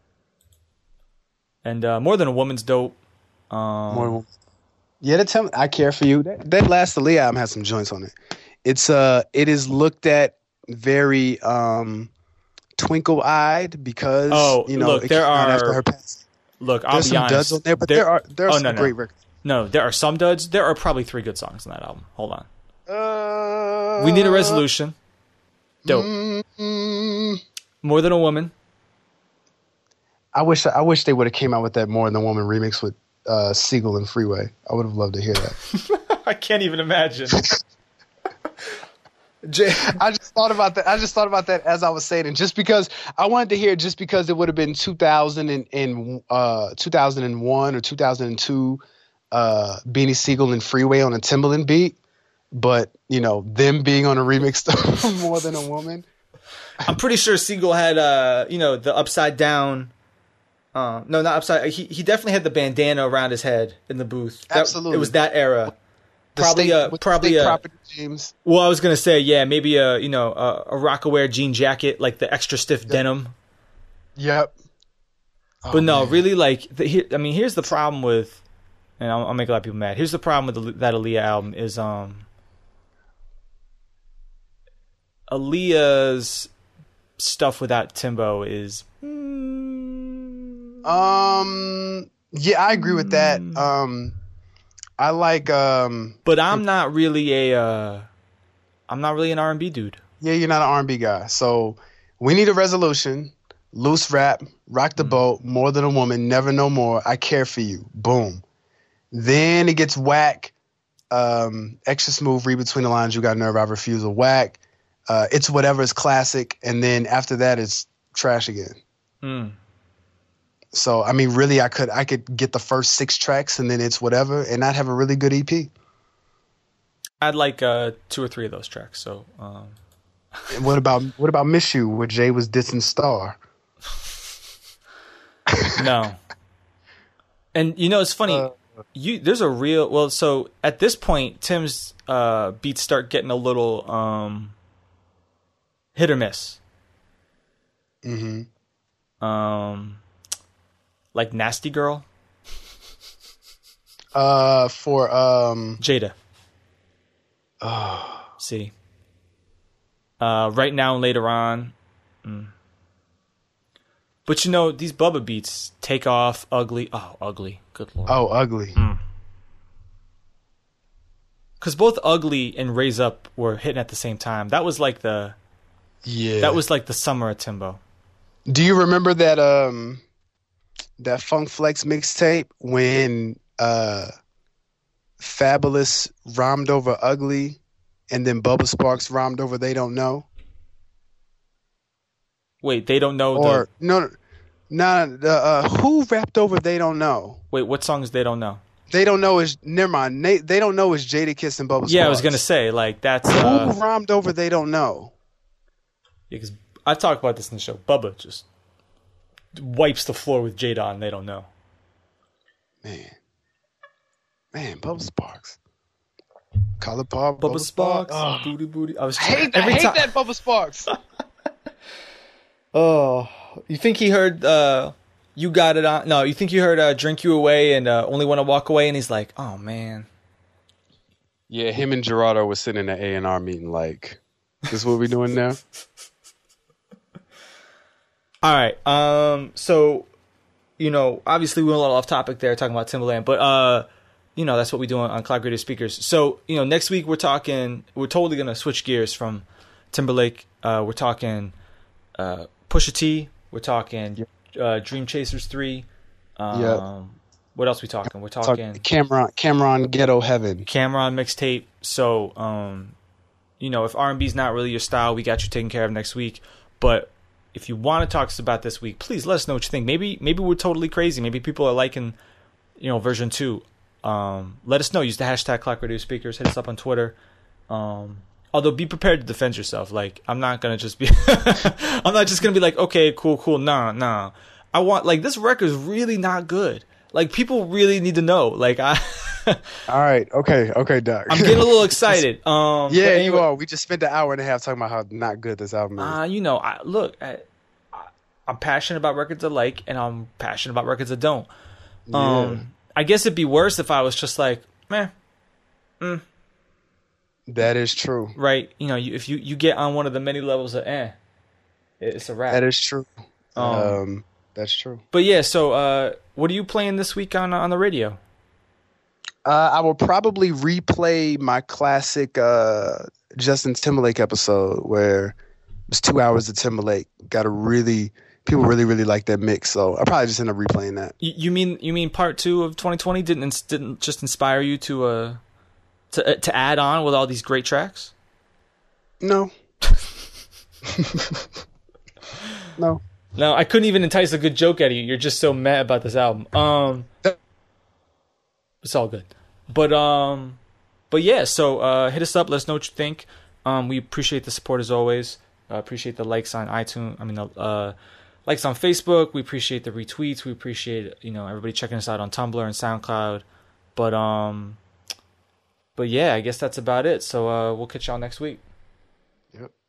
And uh, More Than a Woman's dope. Um, More. Yeah, that tell I Care For You. That, that last Aaliyah album has some joints on it. It's uh, it is looked at very um, twinkle-eyed because Oh, you know look, it there came out are- after her passing. Look, I'll There's be some honest. duds on there, but there, are there are oh, some no, no. great records. No, there are some duds. There are probably three good songs on that album. Hold on. Uh, We Need a Resolution. Dope. Mm, More Than a Woman. I wish I wish they would have came out with that More Than a Woman remix with uh, Siegel and Freeway. I would have loved to hear that. I can't even imagine. I just thought about that. I just thought about that as I was saying, and just because I wanted to hear it, just because it would have been two thousand and, and uh, two thousand one or two thousand two, uh, Beanie Siegel and Freeway on a Timbaland beat, but you know them being on a remix of More Than a Woman. I'm pretty sure Siegel had, uh, you know, the upside down Uh, no, not upside. He he definitely had the bandana around his head in the booth. That, Absolutely, it was that era. The probably state, a probably a property, James. Well, I was gonna say yeah, maybe a you know a, a Rockaware jean jacket like the extra stiff yep. denim. Yep. Oh, but no, man. really like the, here, I mean, here's the problem with, and I'll, I'll make a lot of people mad. Here's the problem with the, that Aaliyah album is um. Aaliyah's stuff without Timbo is. Mm, um. Yeah, I agree with that. Um, I like. Um, but I'm not really a. Uh, I'm not really an R and B dude. Yeah, you're not an R and B guy. So we need a resolution. Loose rap, rock the mm. boat, more than a woman, never no more. I care for you. Boom. Then it gets whack. Um, extra smooth, read between the lines. You got nerve. I refuse a whack. Uh, it's whatever is classic, and then after that, it's trash again. Mm. So I mean, really, I could I could get the first six tracks, and then it's whatever, and I'd have a really good E P. I'd like uh, two or three of those tracks. So, um... and what about what about "Miss You," where Jay was dissing Star? No. And you know, it's funny. Uh, you there's a real well. So at this point, Tim's uh, beats start getting a little. Um, Hit or miss. Mm-hmm. Um, like Nasty Girl. Uh, for um Jada. Oh. See. Uh, right now and later on. Mm. But you know these Bubba beats, Take Off, Ugly. Oh, Ugly. Good lord. Oh, Ugly. Mm. Because both Ugly and Raise Up were hitting at the same time. That was like the. Yeah, that was like the summer of Timbo. Do you remember that um that Funk Flex mixtape when uh Fabulous rhymed over Ugly and then Bubba Sparks rhymed over They Don't Know? Wait, They Don't Know or the... no no no uh, who rapped over They Don't Know? Wait, what songs They Don't Know? They Don't Know is never mind. They, they Don't Know is Jadakiss and Bubba Sparks. Yeah, I was gonna say like that's uh... who rhymed over They Don't Know. Because I talked about this in the show. Bubba just wipes the floor with Jada and They Don't Know. Man. Man, Bubba Sparks. Color Pop, Bubba, Bubba Sparks. Sparks. Oh. Booty Booty. I, was I hate, I hate that Bubba Sparks. Oh. You think he heard uh, You Got It On? No, you think you heard uh, Drink You Away and uh, Only Want to Walk Away? And he's like, oh, man. Yeah, him and Gerardo was sitting in the A and R meeting like, this is what we doing now? All right. Um. So, you know, obviously we went a little off topic there talking about Timbaland, but uh, you know, that's what we do on, on Cloud Radio Speakers. So, you know, next week we're talking. We're totally gonna switch gears from Timberlake. Uh, we're talking uh, Pusha T. We're talking uh, Dream Chasers three. Um, yep. What else we talking? We're talking Talk, Cameron. Cameron Ghetto Heaven. Cameron mixtape. So, um, you know, if R and B's not really your style, we got you taken care of next week. But if you want to talk to us about this week, please let us know what you think. Maybe maybe we're totally crazy. Maybe people are liking, you know, version two. Um, let us know. Use the hashtag Clock Radio Speakers. Hit us up on Twitter. Um, although be prepared to defend yourself. Like, I'm not gonna just be I'm not just gonna be like, okay, cool, cool. Nah, nah. I want like this record's really not good. Like, people really need to know. Like, I all right, okay, okay, Doc. I'm getting a little excited. Um, yeah, anyway, you are. We just spent an hour and a half talking about how not good this album is. Uh, you know, I, look, I, I, I'm passionate about records I like, and I'm passionate about records I don't. Um, yeah. I guess it'd be worse if I was just like, meh. Mm. That is true. Right? You know, you, if you, you get on one of the many levels of eh, it's a wrap. That is true. Um, um that's true. But yeah, so uh, what are you playing this week on on the radio? Uh, I will probably replay my classic uh, Justin Timberlake episode where it was two hours of Timberlake. Got a really people really really like that mix, so I'll probably just end up replaying that. You mean you mean part two of twenty twenty didn't didn't just inspire you to uh to uh, to add on with all these great tracks? No. no. No, I couldn't even entice a good joke out of you. You're just so mad about this album. Um, it's all good. But um, but yeah. So uh, hit us up. Let us know what you think. Um, we appreciate the support as always. Uh, appreciate the likes on iTunes. I mean, uh, likes on Facebook. We appreciate the retweets. We appreciate, you know, everybody checking us out on Tumblr and SoundCloud. But um, but yeah, I guess that's about it. So uh, we'll catch y'all next week. Yep.